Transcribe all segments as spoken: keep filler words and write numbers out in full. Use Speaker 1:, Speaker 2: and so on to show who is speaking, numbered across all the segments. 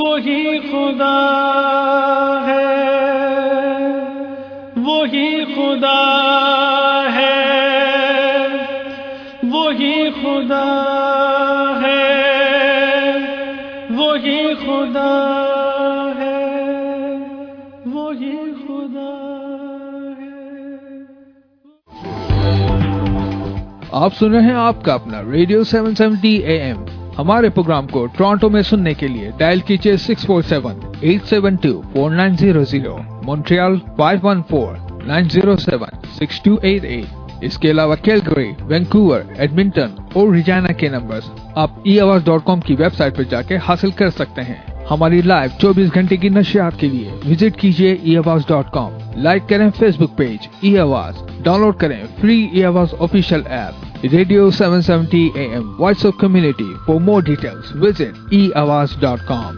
Speaker 1: वही खुदा है, वही खुदा है, वही खुदा है, वही खुदा है, वही खुदा है।
Speaker 2: आप सुन रहे हैं आपका अपना radio seven seventy A M. हमारे प्रोग्राम को टोरंटो में सुनने के लिए डायल कीजिए six four seven eight seven two four nine zero zero, Montreal five one four nine zero seven six two eight eight. इसके अलावा कैलगरी, वैंकूवर, एडमिंटन और रिजाना के नंबर्स आप ई आवाज डॉट कॉम की वेबसाइट पर जाके हासिल कर सकते हैं। हमारी लाइव चौबीस घंटे की नशियात के लिए विजिट कीजिए E Awaaz dot com. Like करें Facebook page E Awaaz, download करें free E Awaaz official app radio seven seventy A M voice of community. For more details visit E Awaaz dot com.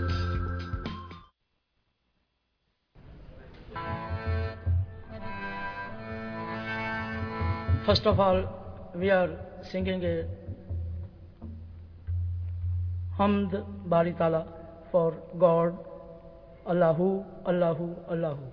Speaker 3: First of all, we are singing a Hamd Bari Tala for God. Allahu, Allahu, Allahu.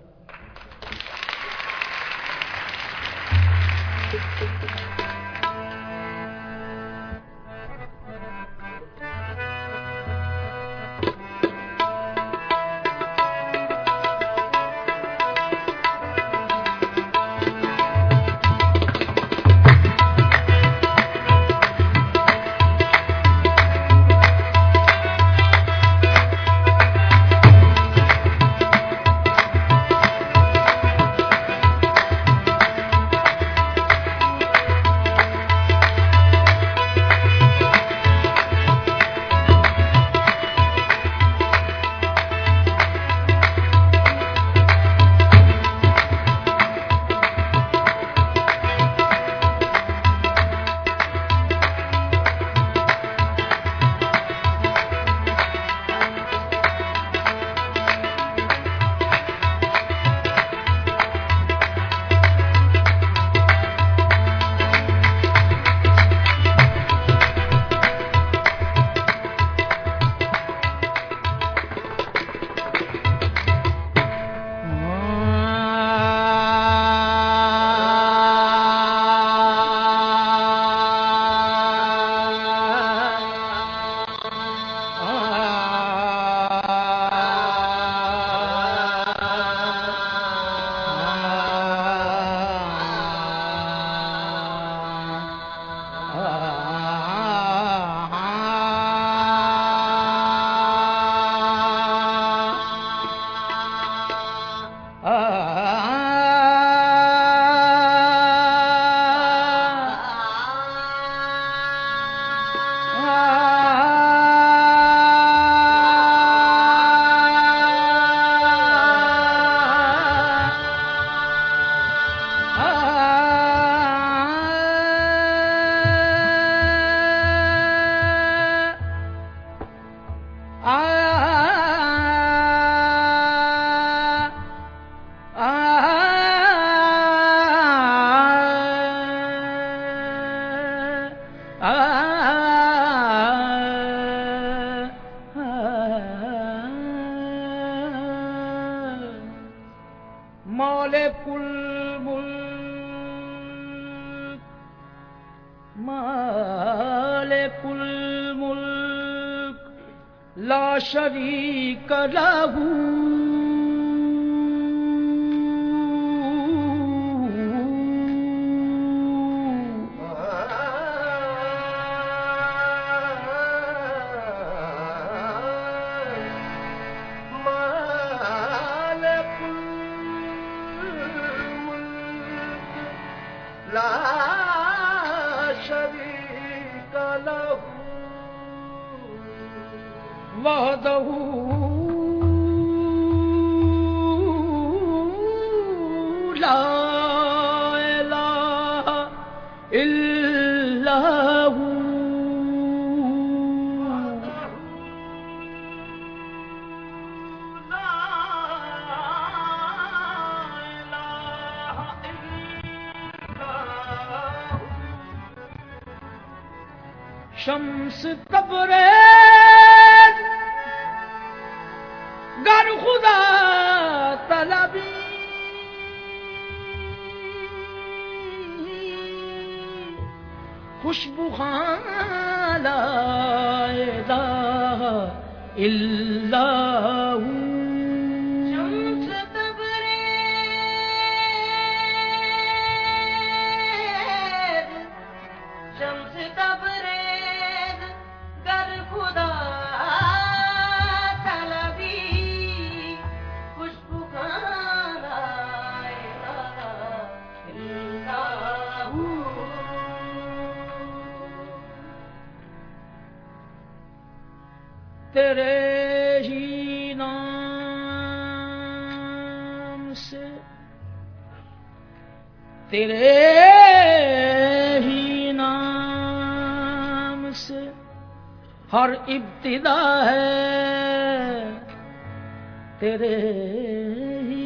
Speaker 4: शम्स तबरेज
Speaker 3: गर खुदा तलबी खुशबू खान ला इलाहा इल्लल्लाहु शम्स तबरेज शम्स तबरेज गर खुदा तलबी खुशबू खान ला इलाहा इल्लल्लाहु तेरे ही नाम से तेरे ही नाम से हर इब्तिदा है तेरे ही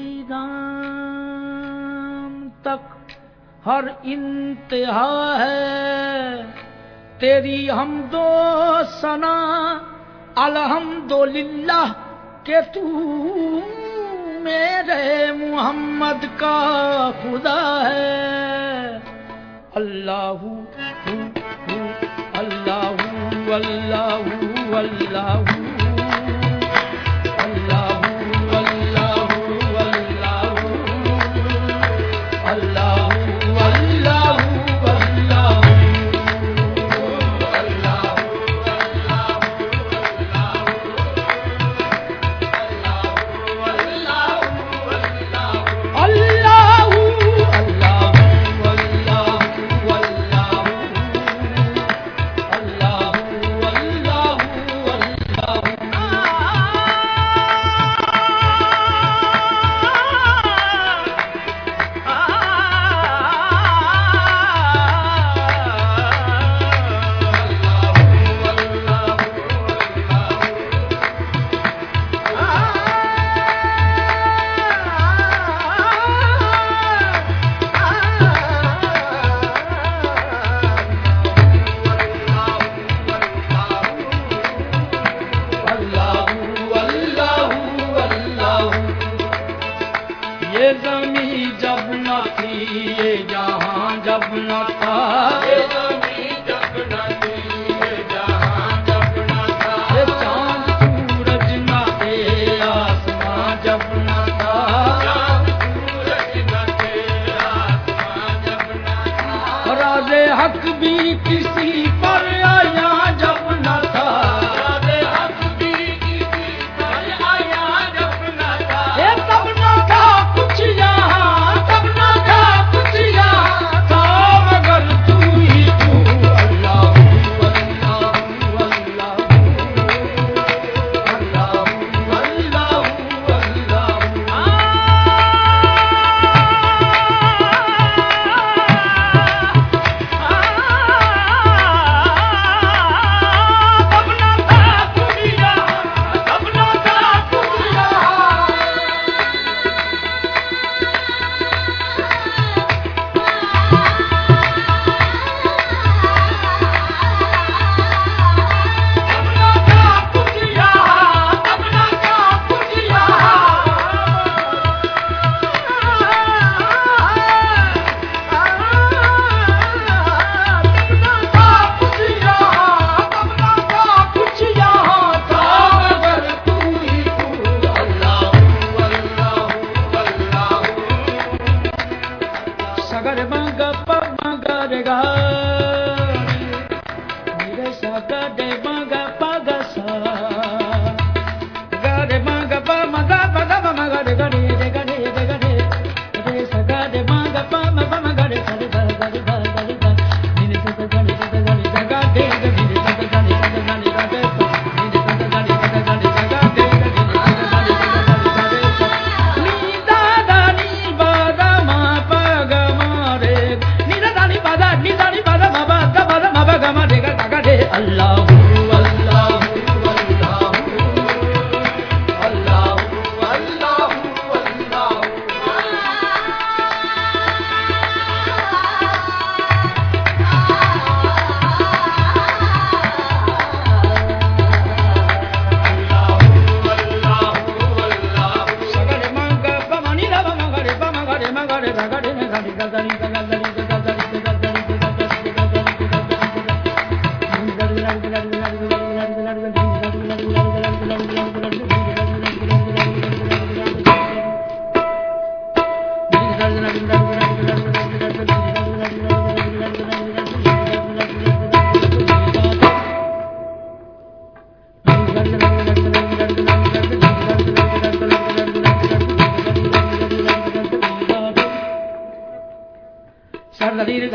Speaker 3: नाम तक हर इंतहा है तेरी हमदो सना अल्हम्दुलिल्लाह के तू मेरे मुहम्मद का खुदा है अल्लाहू हू हू Allahu Allahu Allahu Allahu Allahu Allahu Allahu Allahu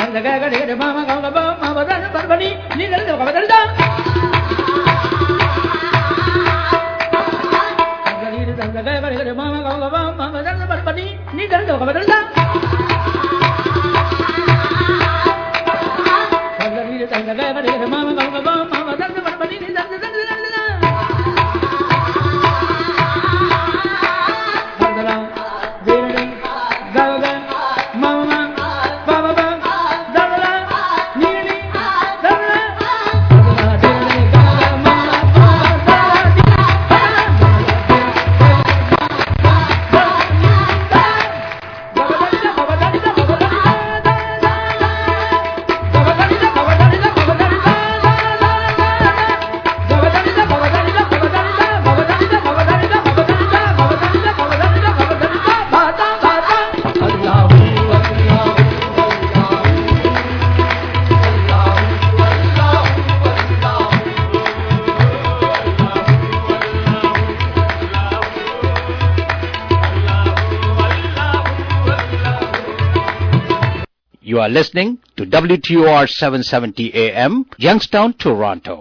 Speaker 4: You are listening to W T O R seven seventy A M, Youngstown, Toronto.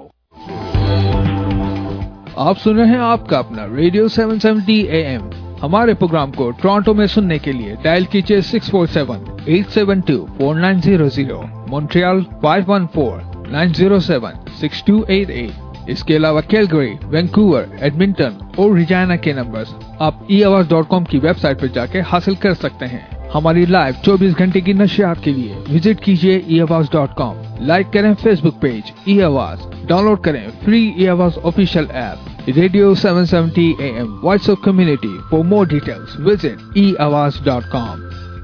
Speaker 2: आप सुन रहे हैं आपका अपना radio seven seventy A M. हमारे प्रोग्राम को टोरंटो में सुनने के लिए डायल कीजिए six four seven eight seven two four nine zero zero, Montreal five one four nine zero seven six two eight eight. इसके अलावा कैलगरी, वैंकूवर, एडमिंटन और रिजाना के नंबर्स आप ई आवाज डॉट कॉम की वेबसाइट पर जाके हासिल कर सकते हैं। हमारी लाइव चौबीस घंटे की नशियात के लिए विजिट कीजिए E Awaaz dot com. Like करें Facebook page E Awaaz, download करें free E Awaaz official app radio seven seventy A M voice of community. For more details visit E Awaaz dot com.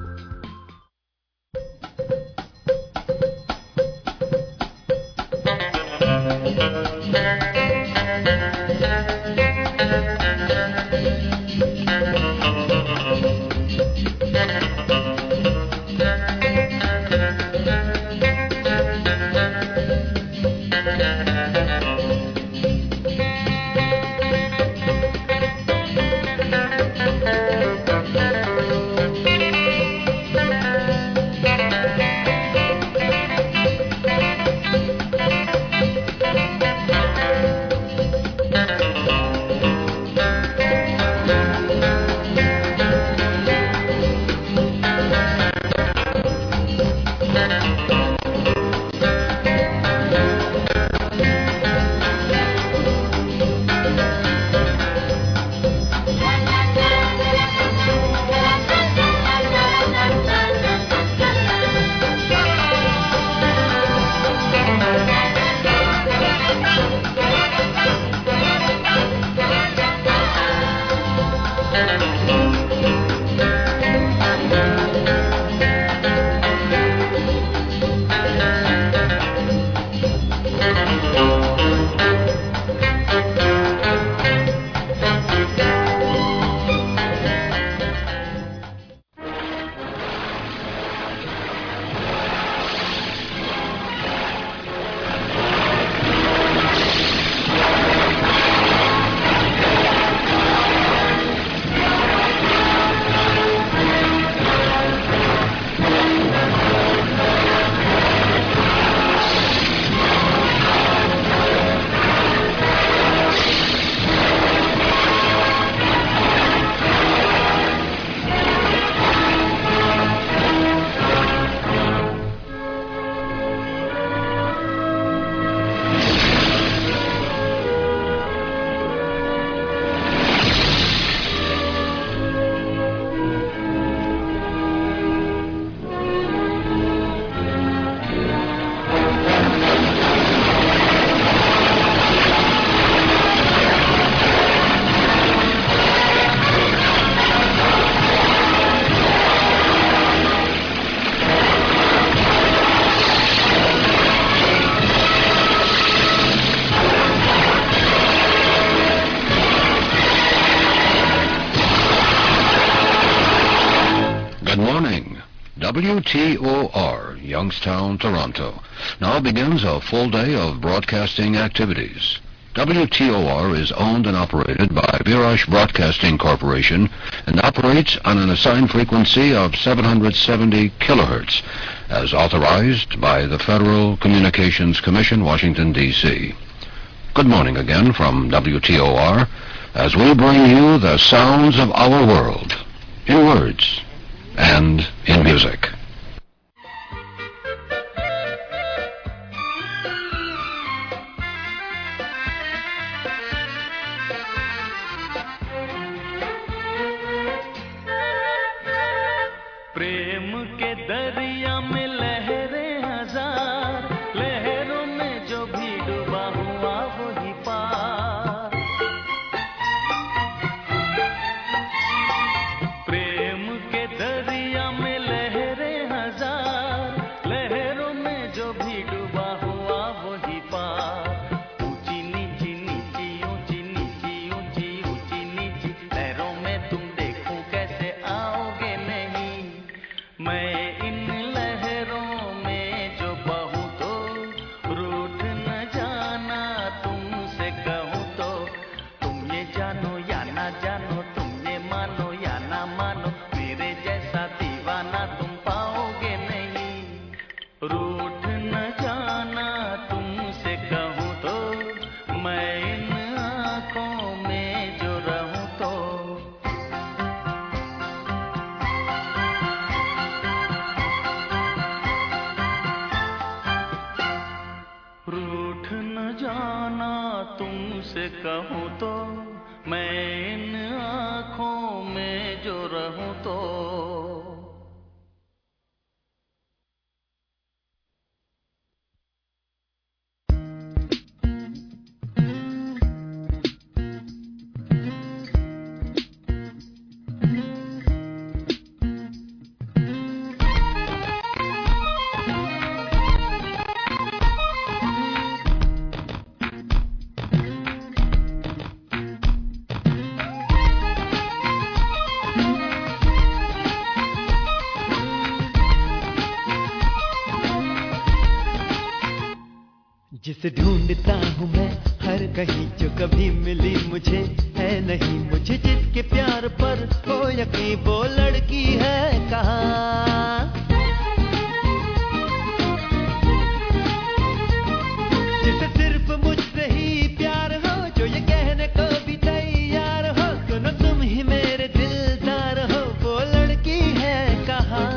Speaker 5: W T O R, Youngstown, Toronto. Now begins a full day of broadcasting activities. W T O R is owned and operated by Virash Broadcasting Corporation and operates on an assigned frequency of seven hundred seventy kilohertz, as authorized by the Federal Communications Commission, Washington, D C Good morning again from W T O R, as we bring you the sounds of our world, in words and in music.
Speaker 1: प्रेम के दरिया में लहरें हजार, लहरों में जो भी डूबा हुआ वही पार। प्रेम के दरिया में लहरें हजार, लहरों में जो भी डूबा हुआ वही पार। ऊंची नीची नीची ऊंची नीची ऊंची ऊंची नीची लहरों में तुम देखो कैसे आओगे नहीं। मैं इन लहरों में जो बहूं तो रूठ न जाना, तुमसे कहूं तो तुम ये जानो या ना जानो, तुम ये मानो या ना मानो, मेरे जैसा दीवाना तुम पाओगे नहीं। रूठ न जाना तुमसे कहूं तो, मैं इन आंखों में जो रहूं तो। रूठ न जाना तुमसे कहूं तो, मैं इन आँखों में जो रहूं तो।
Speaker 6: जिसे ढूंढता हूँ मैं हर कहीं, जो कभी मिली मुझे है नहीं। मुझे जिसके प्यार पर हो यकीन, वो लड़की है कहाँ। जिसे सिर्फ मुझसे ही प्यार हो, जो ये कहने को भी तैयार हो, सुनो तुम ही मेरे दिलदार हो, वो लड़की है कहाँ।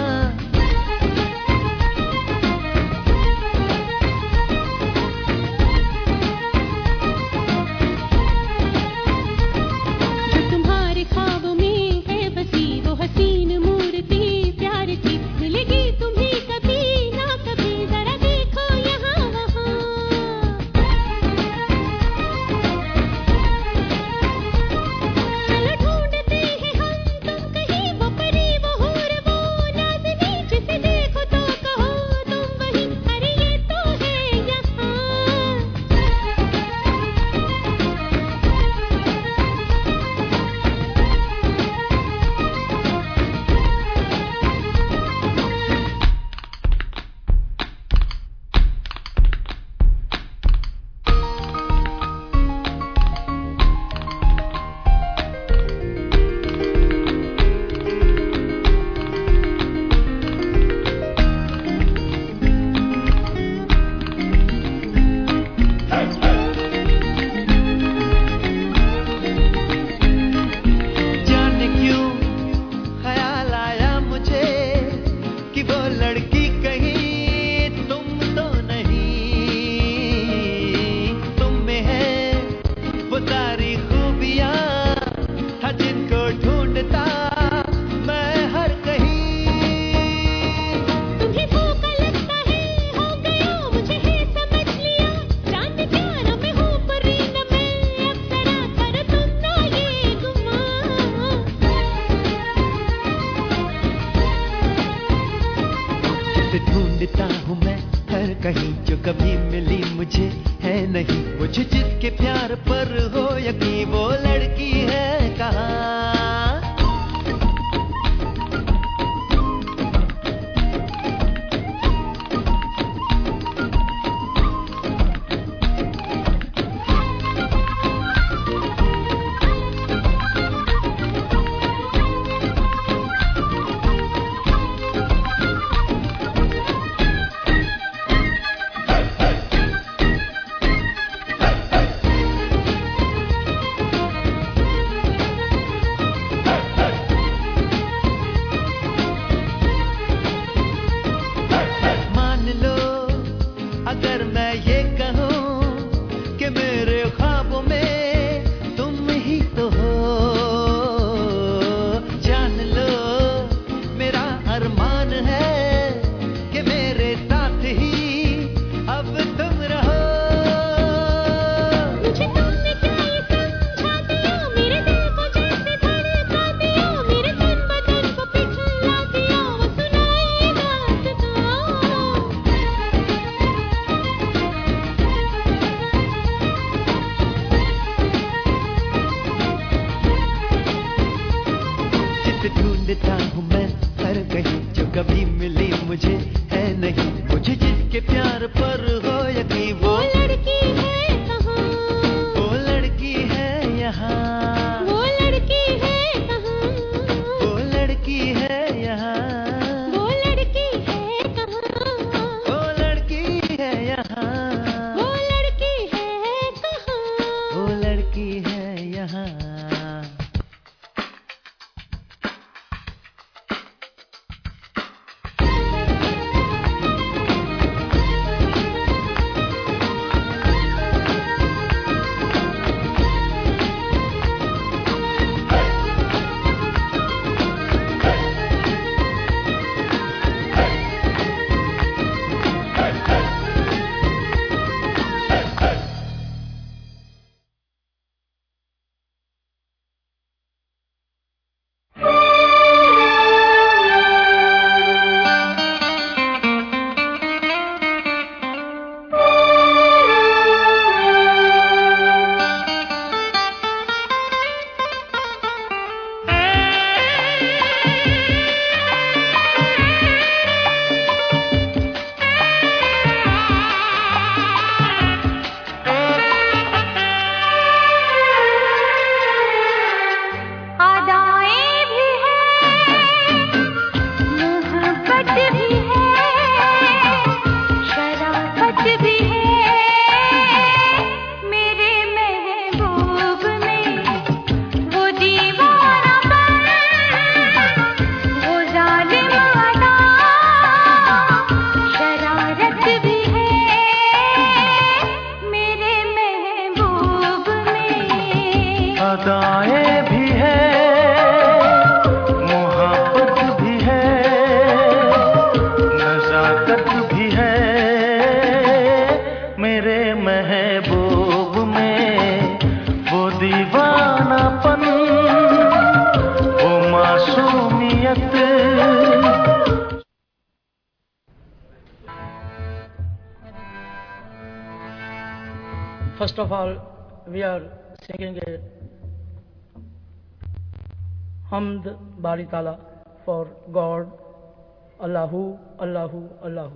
Speaker 6: कहीं जो कभी मिली मुझे है नहीं, मुझे जिसके प्यार पर हो यकीन वो लड़की है कहाँ। जिसे ढूंढता हूँ मैं हर कहीं, जो कभी मिली मुझे है नहीं, मुझे जिसके प्यार पर हो यकीन, वो
Speaker 7: लड़की है कहाँ,
Speaker 6: वो लड़की है यहाँ,
Speaker 7: वो लड़की है कहाँ,
Speaker 6: वो लड़की है यहाँ,
Speaker 7: वो लड़की है कहाँ,
Speaker 6: वो लड़की है यहाँ,
Speaker 7: वो लड़की है कहाँ,
Speaker 6: वो लड़की है यहाँ।
Speaker 3: First of all, we are singing a Hamd Bari Tala for God, Allahu, Allahu, Allahu.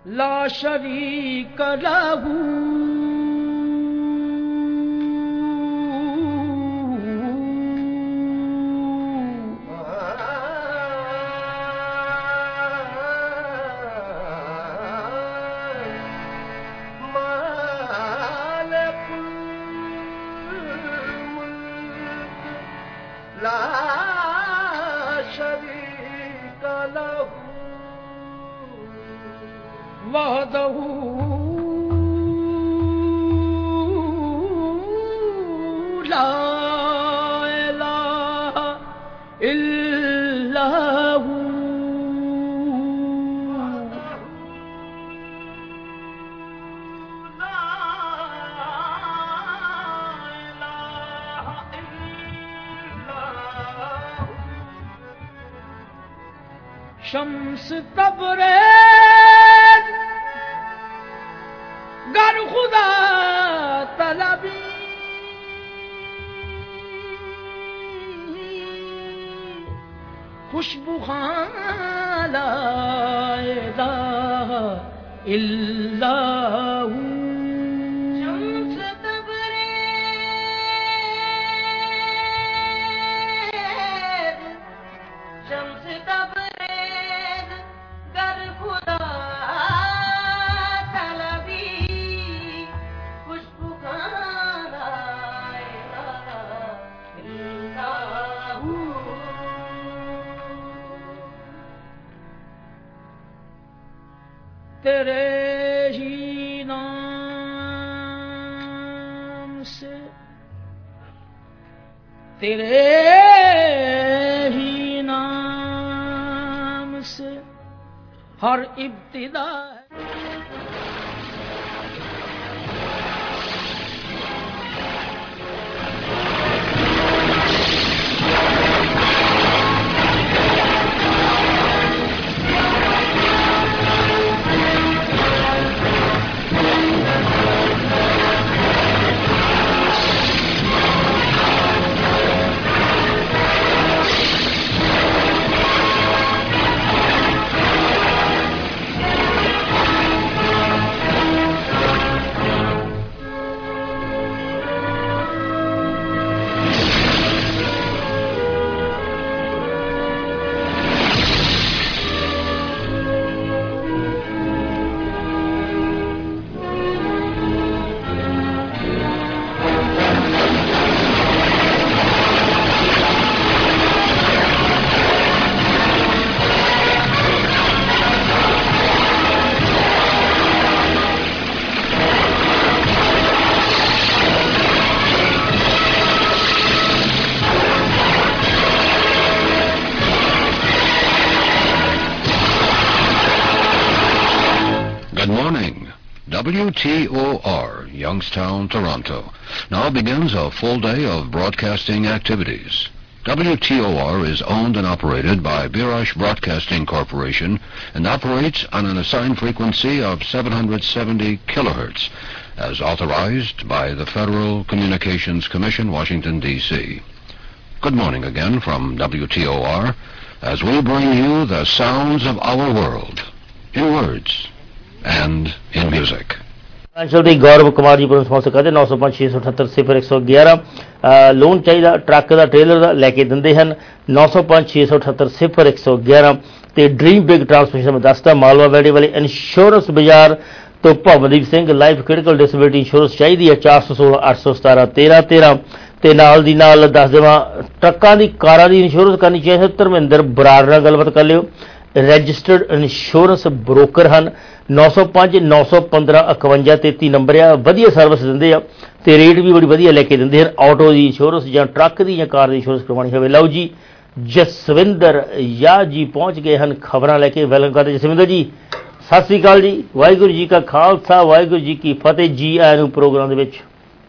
Speaker 3: ला शरीक लहू वहदहू ला इलाहा इल्लहू शम्स तबरेज़ गर खुदा तलबी खुशबू खान ला इलाहा इल्लहू शम्स तबरेज़ शम्स तबरेज़ गर खुदा तेरे ही नाम से तेरे ही नाम से हर इब्तिदा है।
Speaker 5: W T O R, Youngstown, Toronto, now begins a full day of broadcasting activities. W T O R is owned and operated by Birash Broadcasting Corporation and operates on an assigned frequency of seven hundred seventy kilohertz, as authorized by the Federal Communications Commission, Washington, D C Good morning again from W T O R, as we bring you the sounds of our world, in words and in music.
Speaker 8: अंचल ਦੀ ਗੌਰਵ ਕੁਮਾਰ ਜੀ ਪਰ sponsor ਕਰਦੇ ਨੌ ਸੌ ਪੰਜ ਛੇ ਸੌ ਅਠੱਤਰ ਸਿਫਰ ਇੱਕ ਸੌ ਗਿਆਰਾਂ ਲੋਨ ਚਾਹੀਦਾ ਟਰੱਕ ਦਾ ਟ੍ਰੇਲਰ ਦਾ ਲੈ ਕੇ ਦਿੰਦੇ ਹਨ ਨੌ ਸੌ ਪੰਜ ਛੇ ਸੌ ਅਠੱਤਰ ਸਿਫਰ ਇੱਕ ਸੌ ਗਿਆਰਾਂ ਤੇ ਡ੍ਰੀਮ ਬਿਗ ਟਰਾਂਸਪੋਰਟੇਸ਼ਨ ਮੈਂ ਦੱਸਦਾ ਮਾਲਵਾ ਵੈੜੀ ਵਾਲੇ ਇੰਸ਼ੋਰੈਂਸ ਬਾਜ਼ਾਰ ਤੋਂ Bhavandeep Singh life critical disability insurance ਚਾਹੀਦੀ ਹੈ ਚਾਰ ਸੌ ਸੋਲਾਂ ਅੱਠ ਸੌ ਸਤਾਰਾਂ ਤੇਰਾਂ ਤੇਰਾਂ ਤੇ ਨਾਲ ਦੀ ਨਾਲ ਦੱਸ ਦੇਵਾਂ ਟਰੱਕਾਂ ਦੀ ਕਾਰਾਂ ਦੀ ਇੰਸ਼ੋਰੈਂਸ ਕਰਨੀ ਚਾਹੀਦੀ ਧਰਮਿੰਦਰ ਬਰਾੜ ਨਾਲ ਗੱਲਬਾਤ ਕਰ ਲਿਓ ਰਜਿਸਟਰਡ ਇੰਸ਼ੋਰੈਂਸ ਬ੍ਰੋਕਰ ਹਨ ਨੌ ਸੌ ਪੰਜ ਨੌ ਸੌ ਪੰਦਰਾਂ ਇਕਵੰਜਾ ਤੇਤੀ ਨੰਬਰ ਆ ਵਧੀਆ ਸਰਵਿਸ ਦਿੰਦੇ ਆ ਤੇ ਰੇਟ ਵੀ ਬੜੀ ਵਧੀਆ ਲੈ ਕੇ ਦਿੰਦੇ ਹਨ ਆਟੋ ਦੀ ਇੰਸ਼ੋਰੈਂਸ ਜਾਂ ਟਰੱਕ ਦੀ ਜਾਂ ਕਾਰ ਦੀ ਇੰਸ਼ੋਰੈਂਸ ਕਰਵਾਉਣੀ ਹੋਵੇ ਲਓ ਜੀ ਜਸਵਿੰਦਰ ਯਾ ਜੀ ਪਹੁੰਚ ਗਏ ਹਨ ਖਬਰਾਂ ਲੈ ਕੇ ਵੈਲਕਮ ਕਰਦੇ ਜਸਵਿੰਦਰ ਜੀ ਸਤਿ ਸ੍ਰੀ ਅਕਾਲ ਜੀ ਵਾਹਿਗੁਰੂ ਜੀ ਕਾ ਖਾਲਸਾ ਵਾਹਿਗੁਰੂ ਜੀ ਕੀ ਫਤਿਹ ਜੀ ਆਇਆਂ ਨੂੰ ਪ੍ਰੋਗਰਾਮ ਦੇ ਵਿੱਚ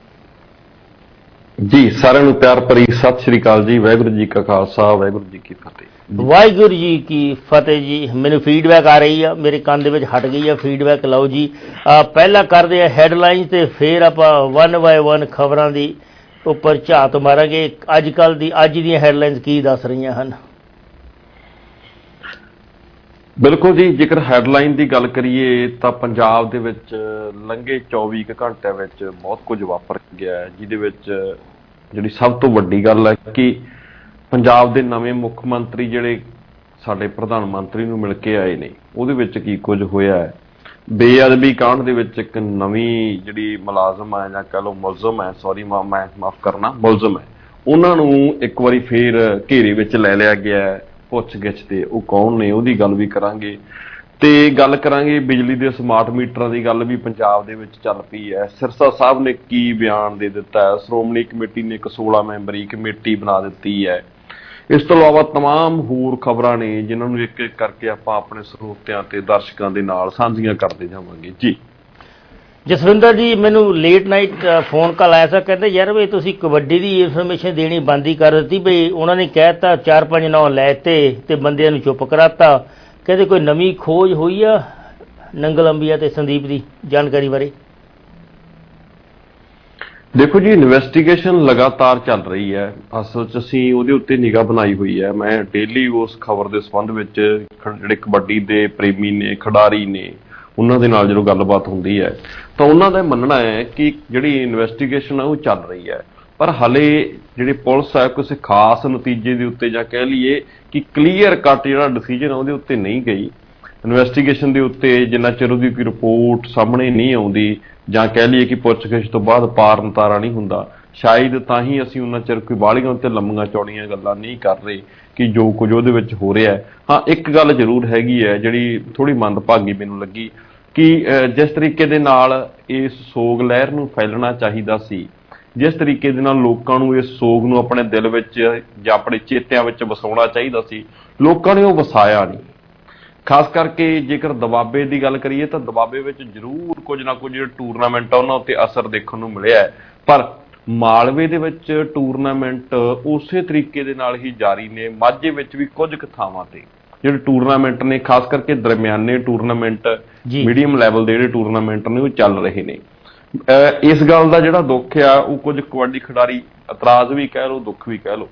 Speaker 9: ਜੀ ਸਾਰਿਆਂ ਨੂੰ ਪਿਆਰ ਭਰੀ ਸਤਿ ਸ੍ਰੀ ਅਕਾਲ ਜੀ ਵਾਹਿਗੁਰੂ ਜੀ ਕਾ ਖਾਲਸਾ ਵਾਹਿਗੁਰੂ ਜੀ ਕੀ ਫਤਿਹ
Speaker 8: ਵਾਹਿਗੁਰੂ ਜੀ ਕੀ ਫਤਿਹ ਜੀ ਮੈਨੂੰ ਫੀਡਬੈਕ ਆ ਰਹੀ ਆ ਮੇਰੇ ਕੰਨ ਦੇ ਵਿੱਚ ਹਟ ਗਈ ਆ ਫੀਡਬੈਕ ਲਓ ਜੀ ਪਹਿਲਾਂ ਕਰਦੇ ਆ ਹੈਡਲਾਈਨ ਤੇ ਫਿਰ ਆਪਾਂ ਵਨ ਬਾਏ ਵਨ ਖਬਰਾਂ ਦੀ ਉੱਪਰ ਝਾਤ ਮਾਰਾਂਗੇ ਅੱਜ ਕੱਲ ਦੀ ਅੱਜ ਦੀਆਂ ਹੈਡਲਾਈਨਸ ਕੀ ਦੱਸ ਰਹੀਆਂ ਹਨ
Speaker 9: ਬਿਲਕੁਲ ਜੀ, ਜੇਕਰ ਹੈਡਲਾਈਨ ਦੀ ਗੱਲ ਕਰੀਏ ਤਾਂ ਪੰਜਾਬ ਦੇ ਵਿੱਚ ਲੰਘੇ ਚੌਵੀ ਕੁ ਘੰਟਿਆਂ ਵਿੱਚ ਬਹੁਤ ਕੁਝ ਵਾਪਰ ਗਿਆ ਹੈ, ਜਿਹਦੇ ਵਿੱਚ ਜਿਹੜੀ ਸਭ ਤੋਂ ਵੱਡੀ ਗੱਲ ਹੈ ਕਿ ਪੰਜਾਬ ਦੇ ਨਵੇਂ ਮੁੱਖ ਮੰਤਰੀ ਜਿਹੜੇ ਸਾਡੇ ਪ੍ਰਧਾਨ ਮੰਤਰੀ ਨੂੰ ਮਿਲ ਕੇ ਆਏ ਨੇ, ਉਹਦੇ ਵਿੱਚ ਕੀ ਕੁਝ ਹੋਇਆ ਹੈ। ਬੇਅਦਬੀ ਕਾਂਡ ਦੇ ਵਿੱਚ ਇੱਕ ਨਵੀਂ ਜਿਹੜੀ ਮੁਲਾਜ਼ਮ ਹੈ ਜਾਂ ਕਹਿ ਲਓ ਮੁਲਜ਼ਮ ਹੈ, ਸੌਰੀ ਮੈਂ ਮਾਫ ਕਰਨਾ ਮੁਲਜ਼ਮ ਹੈ, ਉਹਨਾਂ ਨੂੰ ਇੱਕ ਵਾਰੀ ਫੇਰ ਘੇਰੇ ਵਿੱਚ ਲੈ ਲਿਆ ਗਿਆ ਹੈ ਪੁੱਛ ਗਿੱਛ ਤੇ। ਉਹ ਕੌਣ ਨੇ ਉਹਦੀ ਗੱਲ ਵੀ ਕਰਾਂਗੇ ਤੇ ਗੱਲ ਕਰਾਂਗੇ ਬਿਜਲੀ ਦੇ ਸਮਾਰਟ ਮੀਟਰਾਂ ਦੀ ਗੱਲ ਵੀ ਪੰਜਾਬ ਦੇ ਵਿੱਚ ਚੱਲ ਪਈ ਹੈ। ਸਿਰਸਾ ਸਾਹਿਬ ਨੇ ਕੀ ਬਿਆਨ ਦੇ ਦਿੱਤਾ ਹੈ, ਸ਼੍ਰੋਮਣੀ ਕਮੇਟੀ ਨੇ ਇੱਕ ਸੋਲਾਂ ਮੈਂਬਰੀ ਕਮੇਟੀ ਬਣਾ ਦਿੱਤੀ ਹੈ। ਇਸ ਤੋਂ ਇਲਾਵਾ ਤਮਾਮ ਹੋਰ ਖਬਰਾਂ ਨੇ ਜਿਨ੍ਹਾਂ ਨੂੰ ਇੱਕ ਇੱਕ ਕਰਕੇ ਆਪਾਂ ਆਪਣੇ ਸਰੋਤਿਆਂ ਤੇ ਦਰਸ਼ਕਾਂ ਦੇ ਨਾਲ ਸਾਂਝੀਆਂ ਕਰਦੇ ਜਾਵਾਂਗੇ ਜੀ।
Speaker 8: ਜਸਵਿੰਦਰ ਜੀ, ਮੈਨੂੰ ਲੇਟ ਨਾਈਟ ਫੋਨ ਕਾਲ ਆਇਆ ਸੀ, ਕਹਿੰਦੇ ਯਾਰ ਵੀ ਤੁਸੀਂ ਕਬੱਡੀ ਦੀ ਇਨਫੋਰਮੇਸ਼ਨ ਦੇਣੀ ਬੰਦ ਹੀ ਕਰ ਦਿੱਤੀ, ਬਈ ਉਹਨਾਂ ਨੇ ਕਹਿਤਾ ਚਾਰ ਪੰਜ ਨਾਂ ਲੈ ਤੇ ਤੇ ਬੰਦਿਆਂ ਨੂੰ ਚੁੱਪ ਕਰਾਤਾ। ਕਹਿੰਦੇ ਕੋਈ ਨਵੀਂ ਖੋਜ ਹੋਈ ਆ ਨੰਗਲ ਅੰਬੀਆ ਤੇ ਸੰਦੀਪ ਦੀ ਜਾਣਕਾਰੀ ਬਾਰੇ?
Speaker 9: ਦੇਖੋ ਜੀ, ਇਨਵੈਸਟੀਗੇਸ਼ਨ ਲਗਾਤਾਰ ਚੱਲ ਰਹੀ ਹੈ। ਅਸਲ 'ਚ ਅਸੀਂ ਉਹਦੇ ਉੱਤੇ ਨਿਗਾਹ ਬਣਾਈ ਹੋਈ ਹੈ। ਮੈਂ ਡੇਲੀ ਉਸ ਖਬਰ ਦੇ ਸੰਬੰਧ ਵਿੱਚ ਜਿਹੜੇ ਕਬੱਡੀ ਦੇ ਪ੍ਰੇਮੀ ਨੇ, ਖਿਡਾਰੀ ਨੇ, ਉਹਨਾਂ ਦੇ ਨਾਲ ਜਦੋਂ ਗੱਲਬਾਤ ਹੁੰਦੀ ਹੈ ਤਾਂ ਉਹਨਾਂ ਦਾ ਮੰਨਣਾ ਹੈ ਕਿ ਜਿਹੜੀ ਇਨਵੈਸਟੀਗੇਸ਼ਨ ਹੈ ਉਹ ਚੱਲ ਰਹੀ ਹੈ, ਪਰ ਹਾਲੇ ਜਿਹੜੀ ਪੁਲਿਸ ਹੈ ਕਿਸੇ ਖਾਸ ਨਤੀਜੇ ਦੇ ਉੱਤੇ ਜਾਂ ਕਹਿ ਲਈਏ ਕਿ ਕਲੀਅਰ ਕੱਟ ਜਿਹੜਾ ਡਿਸੀਜਨ ਉਹਦੇ ਉੱਤੇ ਨਹੀਂ ਗਈ। ਇਨਵੈਸਟੀਗੇਸ਼ਨ ਦੇ ਉੱਤੇ ਜਿੰਨਾ ਚਿਰ ਉਹਦੀ ਕੋਈ ਰਿਪੋਰਟ ਸਾਹਮਣੇ ਨਹੀਂ ਆਉਂਦੀ ਜਾਂ ਕਹਿ ਲਈਏ ਕਿ ਪੁੱਛਗਿੱਛ ਤੋਂ ਬਾਅਦ ਪਾਰ ਨਤਾਰਾ ਨਹੀਂ ਹੁੰਦਾ, ਸ਼ਾਇਦ ਤਾਂ ਹੀ ਅਸੀਂ ਉਹਨਾਂ ਚਿਰ ਕੋਈ ਬਾਹਲੀਆਂ ਉੱਤੇ ਲੰਮੀਆਂ ਚੌੜੀਆਂ ਗੱਲਾਂ ਨਹੀਂ ਕਰ ਰਹੇ ਕਿ ਜੋ ਕੁਝ ਉਹਦੇ ਵਿੱਚ ਹੋ ਰਿਹਾ ਹੈ। ਹਾਂ, ਇੱਕ ਗੱਲ ਜ਼ਰੂਰ ਹੈਗੀ ਹੈ ਜਿਹੜੀ ਥੋੜ੍ਹੀ ਮੰਦਭਾਗੀ ਮੈਨੂੰ ਲੱਗੀ ਕਿ ਜਿਸ ਤਰੀਕੇ ਦੇ ਨਾਲ ਇਸ ਸੋਗ ਲਹਿਰ ਨੂੰ ਫੈਲਣਾ ਚਾਹੀਦਾ ਸੀ, ਜਿਸ ਤਰੀਕੇ ਦੇ ਨਾਲ ਲੋਕਾਂ ਨੂੰ ਇਸ ਸੋਗ ਨੂੰ ਆਪਣੇ ਦਿਲ ਵਿੱਚ ਜਾਂ ਆਪਣੇ ਚੇਤਿਆਂ ਵਿੱਚ ਵਸਾਉਣਾ ਚਾਹੀਦਾ ਸੀ, ਲੋਕਾਂ ਨੇ ਉਹ ਵਸਾਇਆ ਨਹੀਂ। ਖਾਸ ਕਰਕੇ ਜੇਕਰ ਦਬਾਬੇ ਦੀ ਗੱਲ ਕਰੀਏ ਤਾਂ ਦਬਾਬੇ ਵਿੱਚ ਜ਼ਰੂਰ ਕੁਝ ਨਾ ਕੁਝ ਟੂਰਨਾਮੈਂਟ ਆ ਉਹਨਾਂ ਉੱਤੇ ਅਸਰ ਦੇਖਣ ਨੂੰ ਮਿਲਿਆ ਹੈ, ਪਰ ਮਾਲਵੇ ਦੇ ਵਿੱਚ ਟੂਰਨਾਮੈਂਟ ਉਸੇ ਤਰੀਕੇ ਦੇ ਨਾਲ ਹੀ ਜਾਰੀ ਨੇ। ਮਾਝੇ ਵਿੱਚ ਵੀ ਕੁਝ ਕੁ ਥਾਵਾਂ ਤੇ ਜਿਹੜੇ ਟੂਰਨਾਮੈਂਟ ਨੇ, ਖਾਸ ਕਰਕੇ ਦਰਮਿਆਨੇ ਟੂਰਨਾਮੈਂਟ, ਮੀਡੀਅਮ ਲੈਵਲ ਦੇ ਜਿਹੜੇ ਟੂਰਨਾਮੈਂਟ ਨੇ ਉਹ ਚੱਲ ਰਹੇ ਨੇ। ਇਸ ਗੱਲ ਦਾ ਜਿਹੜਾ ਦੁੱਖ ਆ ਉਹ ਕੁਝ ਕਬੱਡੀ ਖਿਡਾਰੀ ਇਤਰਾਜ਼ ਵੀ ਕਹਿ ਲਓ, ਦੁੱਖ ਵੀ ਕਹਿ ਲਓ,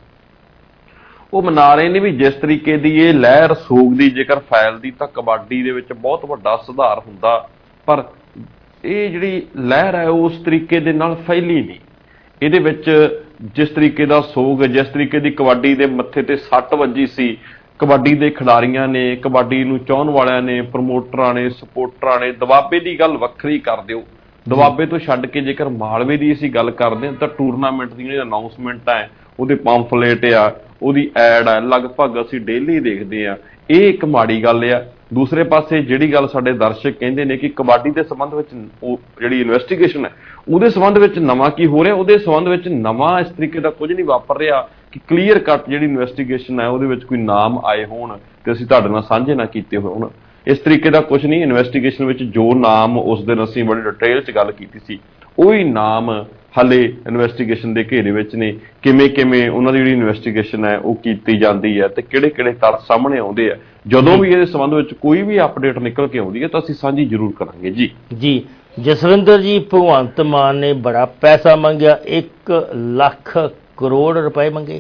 Speaker 9: ਉਹ ਮਨਾ ਰਹੇ ਨੇ ਵੀ ਜਿਸ ਤਰੀਕੇ ਦੀ ਇਹ ਲਹਿਰ ਸੋਗ ਦੀ ਜੇਕਰ ਫੈਲਦੀ ਤਾਂ ਕਬੱਡੀ ਦੇ ਵਿੱਚ ਬਹੁਤ ਵੱਡਾ ਸੁਧਾਰ ਹੁੰਦਾ, ਪਰ ਇਹ ਜਿਹੜੀ ਲਹਿਰ ਹੈ ਉਸ ਤਰੀਕੇ ਦੇ ਨਾਲ ਫੈਲੀ ਨਹੀਂ। ਇਹਦੇ ਵਿੱਚ ਜਿਸ ਤਰੀਕੇ ਦਾ ਸੋਗ, ਜਿਸ ਤਰੀਕੇ ਦੀ ਕਬੱਡੀ ਦੇ ਮੱਥੇ ਤੇ ਸੱਟ ਵੱਜੀ ਸੀ, ਕਬੱਡੀ ਦੇ ਖਿਡਾਰੀਆਂ ਨੇ, ਕਬੱਡੀ ਨੂੰ ਚਾਹਣ ਵਾਲਿਆਂ ਨੇ, ਪ੍ਰਮੋਟਰਾਂ ਨੇ, ਸਪੋਰਟਰਾਂ ਨੇ, ਦਬਾਬੇ ਦੀ ਗੱਲ ਵੱਖਰੀ ਕਰ ਦਿਓ। ਦਬਾਬੇ ਤੋਂ ਛੱਡ ਕੇ ਜੇਕਰ ਮਾਲਵੇ ਦੀ ਅਸੀਂ ਗੱਲ ਕਰਦੇ ਹਾਂ ਤਾਂ ਟੂਰਨਾਮੈਂਟ ਦੀ ਜਿਹੜੀ ਅਨਾਊਂਸਮੈਂਟ ਹੈ, ਉਹਦੇ ਪੰਫਲੇਟ ਆ, ਉਹਦੀ ਐਡ ਆ, ਲਗਭਗ ਅਸੀਂ ਡੇਲੀ ਦੇਖਦੇ ਹਾਂ। ਇਹ ਇੱਕ ਮਾੜੀ ਗੱਲ ਆ। ਦੂਸਰੇ ਪਾਸੇ ਜਿਹੜੀ ਗੱਲ ਸਾਡੇ ਦਰਸ਼ਕ ਕਹਿੰਦੇ ਨੇ ਕਿ ਕਬੱਡੀ ਦੇ ਸੰਬੰਧ ਵਿੱਚ ਉਹ ਜਿਹੜੀ ਇਨਵੈਸਟੀਗੇਸ਼ਨ ਹੈ ਉਹਦੇ ਸੰਬੰਧ ਵਿੱਚ ਨਵਾਂ ਕੀ ਹੋ ਰਿਹਾ, ਉਹਦੇ ਸੰਬੰਧ ਵਿੱਚ ਨਵਾਂ ਇਸ ਤਰੀਕੇ ਦਾ ਕੁਝ ਨਹੀਂ ਵਾਪਰ ਰਿਹਾ ਕਿ ਕਲੀਅਰ ਕੱਟ ਜਿਹੜੀ ਇਨਵੈਸਟੀਗੇਸ਼ਨ ਹੈ ਉਹਦੇ ਵਿੱਚ ਕੋਈ ਨਾਮ ਆਏ ਹੋਣ ਤੇ ਅਸੀਂ ਤੁਹਾਡੇ ਨਾਲ ਸਾਂਝੇ ਨਾ ਕੀਤੇ ਹੋਏ ਹੋਣ। ਇਸ ਤਰੀਕੇ ਦਾ ਕੁਝ ਨਹੀਂ। ਇਨਵੈਸਟੀਗੇਸ਼ਨ ਵਿੱਚ ਜੋ ਨਾਮ ਉਸ ਦਿਨ ਅਸੀਂ ਬੜੀ ਡਿਟੇਲ 'ਚ ਗੱਲ ਕੀਤੀ ਸੀ, ਉਹੀ ਨਾਮ ਹਾਲੇ ਇਨਵੈਸਟੀਗੇਸ਼ਨ ਦੇ ਘੇਰੇ ਵਿੱਚ ਨੇ। ਕਿਵੇਂ ਕਿਵੇਂ ਉਹਨਾਂ ਦੀ ਜਿਹੜੀ ਇਨਵੈਸਟੀਗੇਸ਼ਨ ਹੈ ਉਹ ਕੀਤੀ ਜਾਂਦੀ ਹੈ ਤੇ ਕਿਹੜੇ ਕਿਹੜੇ ਤੱਥ ਸਾਹਮਣੇ ਆਉਂਦੇ ਆ, ਜਦੋਂ ਵੀ ਇਹਦੇ ਸੰਬੰਧ ਵਿੱਚ ਕੋਈ ਵੀ ਅਪਡੇਟ ਨਿਕਲ ਕੇ ਆਉਂਦੀ ਹੈ ਤਾਂ ਅਸੀਂ ਸਾਂਝੀ ਜ਼ਰੂਰ ਕਰਾਂਗੇ ਜੀ।
Speaker 8: ਜੀ ਜਸਵਿੰਦਰ ਜੀ, ਭਗਵੰਤ ਮਾਨ ਨੇ ਬੜਾ ਪੈਸਾ ਮੰਗਿਆ, ਇੱਕ ਲੱਖ ਕਰੋੜ ਰੁਪਏ ਮੰਗੇ।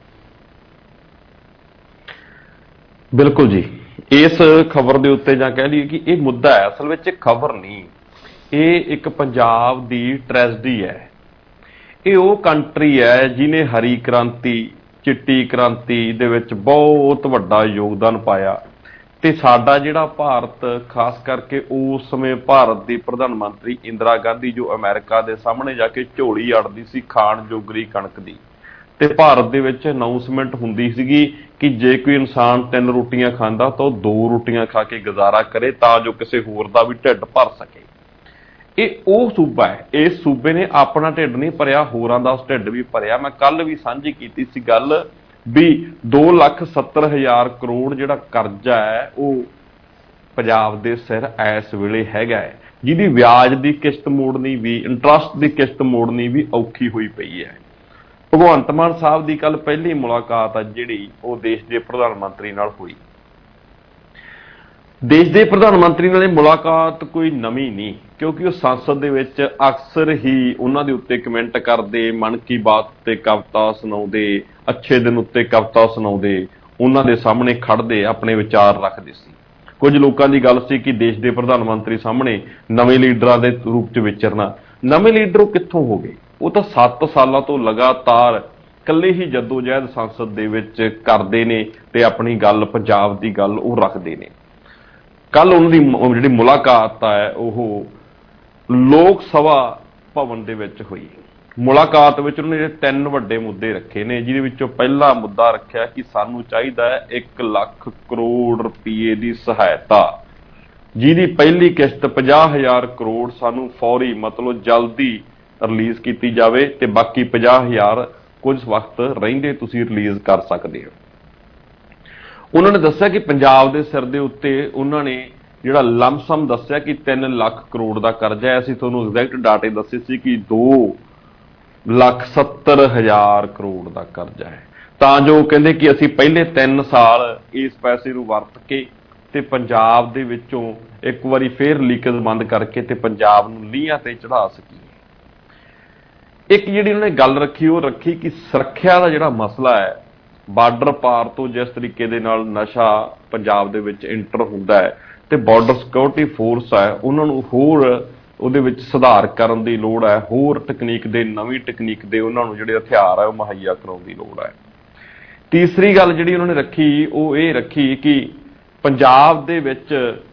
Speaker 9: ਬਿਲਕੁਲ ਜੀ, ਇਸ ਖਬਰ ਦੇ ਉੱਤੇ ਜਾਂ ਕਹਿ ਲਈਏ ਕਿ ਇਹ ਮੁੱਦਾ ਹੈ, ਅਸਲ ਵਿੱਚ ਖਬਰ ਨਹੀਂ, ਇਹ ਇੱਕ ਪੰਜਾਬ ਦੀ ਟ੍ਰੈਜਡੀ ਹੈ। ਇਹ ਉਹ ਕੰਟਰੀ ਹੈ ਜਿਹਨੇ ਹਰੀ ਕ੍ਰਾਂਤੀ, ਚਿੱਟੀ ਕ੍ਰਾਂਤੀ ਦੇ ਵਿੱਚ ਬਹੁਤ ਵੱਡਾ ਯੋਗਦਾਨ ਪਾਇਆ ਤੇ ਸਾਡਾ ਜਿਹੜਾ ਭਾਰਤ, ਖਾਸ ਕਰਕੇ ਉਸ ਸਮੇਂ ਭਾਰਤ ਦੀ ਪ੍ਰਧਾਨ ਮੰਤਰੀ ਇੰਦਰਾ ਗਾਂਧੀ ਜੋ ਅਮਰੀਕਾ ਦੇ ਸਾਹਮਣੇ ਜਾ ਕੇ ਝੋਲੀ ਅੜਦੀ ਸੀ ਖਾਣ ਜੋਗਰੀ ਕਣਕ ਦੀ, ਤੇ ਭਾਰਤ ਦੇ ਵਿੱਚ ਅਨਾਊਂਸਮੈਂਟ ਹੁੰਦੀ ਸੀਗੀ ਕਿ ਜੇ ਕੋਈ ਇਨਸਾਨ ਤਿੰਨ ਰੋਟੀਆਂ ਖਾਂਦਾ ਤਾਂ ਉਹ ਦੋ ਰੋਟੀਆਂ ਖਾ ਕੇ ਗੁਜ਼ਾਰਾ ਕਰੇ ਤਾਂ ਜੋ ਕਿਸੇ ਹੋਰ ਦਾ ਵੀ ਢਿੱਡ ਭਰ ਸਕੇ। ਇਹ ਉਹ ਸੂਬਾ ਹੈ, ਇਸ ਸੂਬੇ ਨੇ ਆਪਣਾ ਢਿੱਡ ਨਹੀਂ ਭਰਿਆ, ਹੋਰਾਂ ਦਾ ਉਸ ਢਿੱਡ ਵੀ ਭਰਿਆ। ਮੈਂ ਕੱਲ ਵੀ ਸਾਂਝੀ ਕੀਤੀ ਸੀ ਗੱਲ ਵੀ ਦੋ ਲੱਖ ਸੱਤਰ ਹਜ਼ਾਰ ਕਰੋੜ ਜਿਹੜਾ ਕਰਜ਼ਾ ਹੈ ਉਹ ਪੰਜਾਬ ਦੇ ਸਿਰ ਇਸ ਵੇਲੇ ਹੈਗਾ ਹੈ, ਜਿਹਦੀ ਵਿਆਜ ਦੀ ਕਿਸ਼ਤ ਮੋੜਨੀ ਵੀ, ਇੰਟਰਸਟ ਦੀ ਕਿਸ਼ਤ ਮੋੜਨੀ ਵੀ ਔਖੀ ਹੋਈ ਪਈ ਹੈ। ਭਗਵੰਤ ਮਾਨ ਸਾਹਿਬ ਦੀ ਕੱਲ ਪਹਿਲੀ ਮੁਲਾਕਾਤ ਆ ਜਿਹੜੀ ਉਹ ਦੇਸ਼ ਦੇ ਪ੍ਰਧਾਨ ਮੰਤਰੀ ਨਾਲ ਹੋਈ। ਦੇਸ਼ ਦੇ ਪ੍ਰਧਾਨ ਮੰਤਰੀ ਨਾਲ ਇਹ ਮੁਲਾਕਾਤ ਕੋਈ ਨਵੀਂ ਨਹੀਂ, ਕਿਉਂਕਿ ਉਹ ਸੰਸਦ ਦੇ ਵਿੱਚ ਅਕਸਰ ਹੀ ਉਹਨਾਂ ਦੇ ਉੱਤੇ ਕਮੈਂਟ ਕਰਦੇ, ਮਨ ਕੀ ਬਾਤ ਤੇ ਕਵਿਤਾ ਸੁਣਾਉਂਦੇ, ਅੱਛੇ ਦਿਨ ਉੱਤੇ ਕਵਿਤਾ ਸੁਣਾਉਂਦੇ, ਉਹਨਾਂ ਦੇ ਸਾਹਮਣੇ ਖੜਦੇ, ਆਪਣੇ ਵਿਚਾਰ ਰੱਖਦੇ ਸੀ। ਕੁਝ ਲੋਕਾਂ ਦੀ ਗੱਲ ਸੀ ਕਿ ਦੇਸ਼ ਦੇ ਪ੍ਰਧਾਨ ਮੰਤਰੀ ਸਾਹਮਣੇ ਨਵੇਂ ਲੀਡਰਾਂ ਦੇ ਰੂਪ 'ਚ ਵਿਚਰਨਾ। ਨਵੇਂ ਲੀਡਰ ਉਹ ਕਿੱਥੋਂ ਹੋ ਗਏ? ਉਹ ਤਾਂ ਸੱਤ ਸਾਲਾਂ ਤੋਂ ਲਗਾਤਾਰ ਇਕੱਲੇ ਹੀ ਜੱਦੋਜਹਿਦ ਸੰਸਦ ਦੇ ਵਿੱਚ ਕਰਦੇ ਨੇ ਤੇ ਆਪਣੀ ਗੱਲ, ਪੰਜਾਬ ਦੀ ਗੱਲ ਉਹ ਰੱਖਦੇ ਨੇ। ਕੱਲ ਉਹਨਾਂ ਦੀ ਜਿਹੜੀ ਮੁਲਾਕਾਤ ਹੈ ਉਹ ਲੋਕ ਸਭਾ ਭਵਨ ਦੇ ਵਿੱਚ ਹੋਈ। ਮੁਲਾਕਾਤ ਵਿੱਚ ਉਹਨਾਂ ਨੇ ਤਿੰਨ ਵੱਡੇ ਮੁੱਦੇ ਰੱਖੇ ਨੇ, ਜਿਹਦੇ ਵਿੱਚੋਂ ਪਹਿਲਾ ਮੁੱਦਾ ਰੱਖਿਆ ਕਿ ਸਾਨੂੰ ਚਾਹੀਦਾ ਹੈ ਇੱਕ ਲੱਖ ਕਰੋੜ ਰੁਪਏ ਦੀ ਸਹਾਇਤਾ, ਜਿਹਦੀ ਪਹਿਲੀ ਕਿਸ਼ਤ ਪੰਜਾਹ ਹਜ਼ਾਰ ਕਰੋੜ ਸਾਨੂੰ ਫੌਰੀ ਮਤਲਬ ਜਲਦੀ ਰਿਲੀਜ਼ ਕੀਤੀ ਜਾਵੇ ਤੇ ਬਾਕੀ ਪੰਜਾਹ ਹਜ਼ਾਰ ਕੁਝ ਵਕਤ ਰਹਿੰਦੇ ਤੁਸੀਂ ਰਿਲੀਜ਼ ਕਰ ਸਕਦੇ ਹੋ। ਉਹਨਾਂ ਨੇ ਦੱਸਿਆ ਕਿ ਪੰਜਾਬ ਦੇ ਸਿਰ ਦੇ ਉੱਤੇ ਉਹਨਾਂ ਨੇ ਜਿਹੜਾ ਲੰਮਸਮ ਦੱਸਿਆ ਕਿ ਤਿੰਨ ਲੱਖ ਕਰੋੜ ਦਾ ਕਰਜ਼ਾ ਹੈ। ਅਸੀਂ ਤੁਹਾਨੂੰ ਐਗਜ਼ੈਕਟ ਡਾਟੇ ਦੱਸੇ ਸੀ ਕਿ ਦੋ ਲੱਖ ਸੱਤਰ ਹਜ਼ਾਰ ਕਰੋੜ ਦਾ ਕਰਜ਼ਾ ਹੈ, ਤਾਂ ਜੋ ਕਹਿੰਦੇ ਕਿ ਅਸੀਂ ਪਹਿਲੇ ਤਿੰਨ ਸਾਲ ਇਸ ਪੈਸੇ ਨੂੰ ਵਰਤ ਕੇ ਤੇ ਪੰਜਾਬ ਦੇ ਵਿੱਚੋਂ ਇੱਕ ਵਾਰੀ ਫੇਰ ਲੀਕੇਜ ਬੰਦ ਕਰਕੇ ਤੇ ਪੰਜਾਬ ਨੂੰ ਲੀਹਾਂ ਤੇ ਚੜਾ ਸਕੀਏ। ਇੱਕ ਜਿਹੜੀ ਉਹਨਾਂ ਨੇ ਗੱਲ ਰੱਖੀ ਉਹ ਰੱਖੀ ਕਿ ਸੁਰੱਖਿਆ ਦਾ ਜਿਹੜਾ ਮਸਲਾ ਹੈ, ਬਾਰਡਰ ਪਾਰ ਤੋਂ ਜਿਸ ਤਰੀਕੇ ਦੇ ਨਾਲ ਨਸ਼ਾ ਪੰਜਾਬ ਦੇ ਵਿੱਚ ਇੰਟਰ ਹੁੰਦਾ ਹੈ ਤੇ ਬਾਰਡਰ ਸਿਕਿਉਰਿਟੀ ਫੋਰਸ ਹੈ ਉਹਨਾਂ ਨੂੰ ਹੋਰ ਉਹਦੇ ਵਿੱਚ ਸੁਧਾਰ ਕਰਨ ਦੀ ਲੋੜ ਹੈ, ਹੋਰ ਤਕਨੀਕ ਦੇ ਨਵੀਂ ਤਕਨੀਕ ਦੇ ਉਹਨਾਂ ਨੂੰ ਜਿਹੜੇ ਹਥਿਆਰ ਹੈ ਉਹ ਮੁਹੱਈਆ ਕਰਾਉਣ ਦੀ ਲੋੜ ਹੈ। ਤੀਸਰੀ ਗੱਲ ਜਿਹੜੀ ਉਹਨਾਂ ਨੇ ਰੱਖੀ ਉਹ ਇਹ ਰੱਖੀ ਕਿ ਪੰਜਾਬ ਦੇ ਵਿੱਚ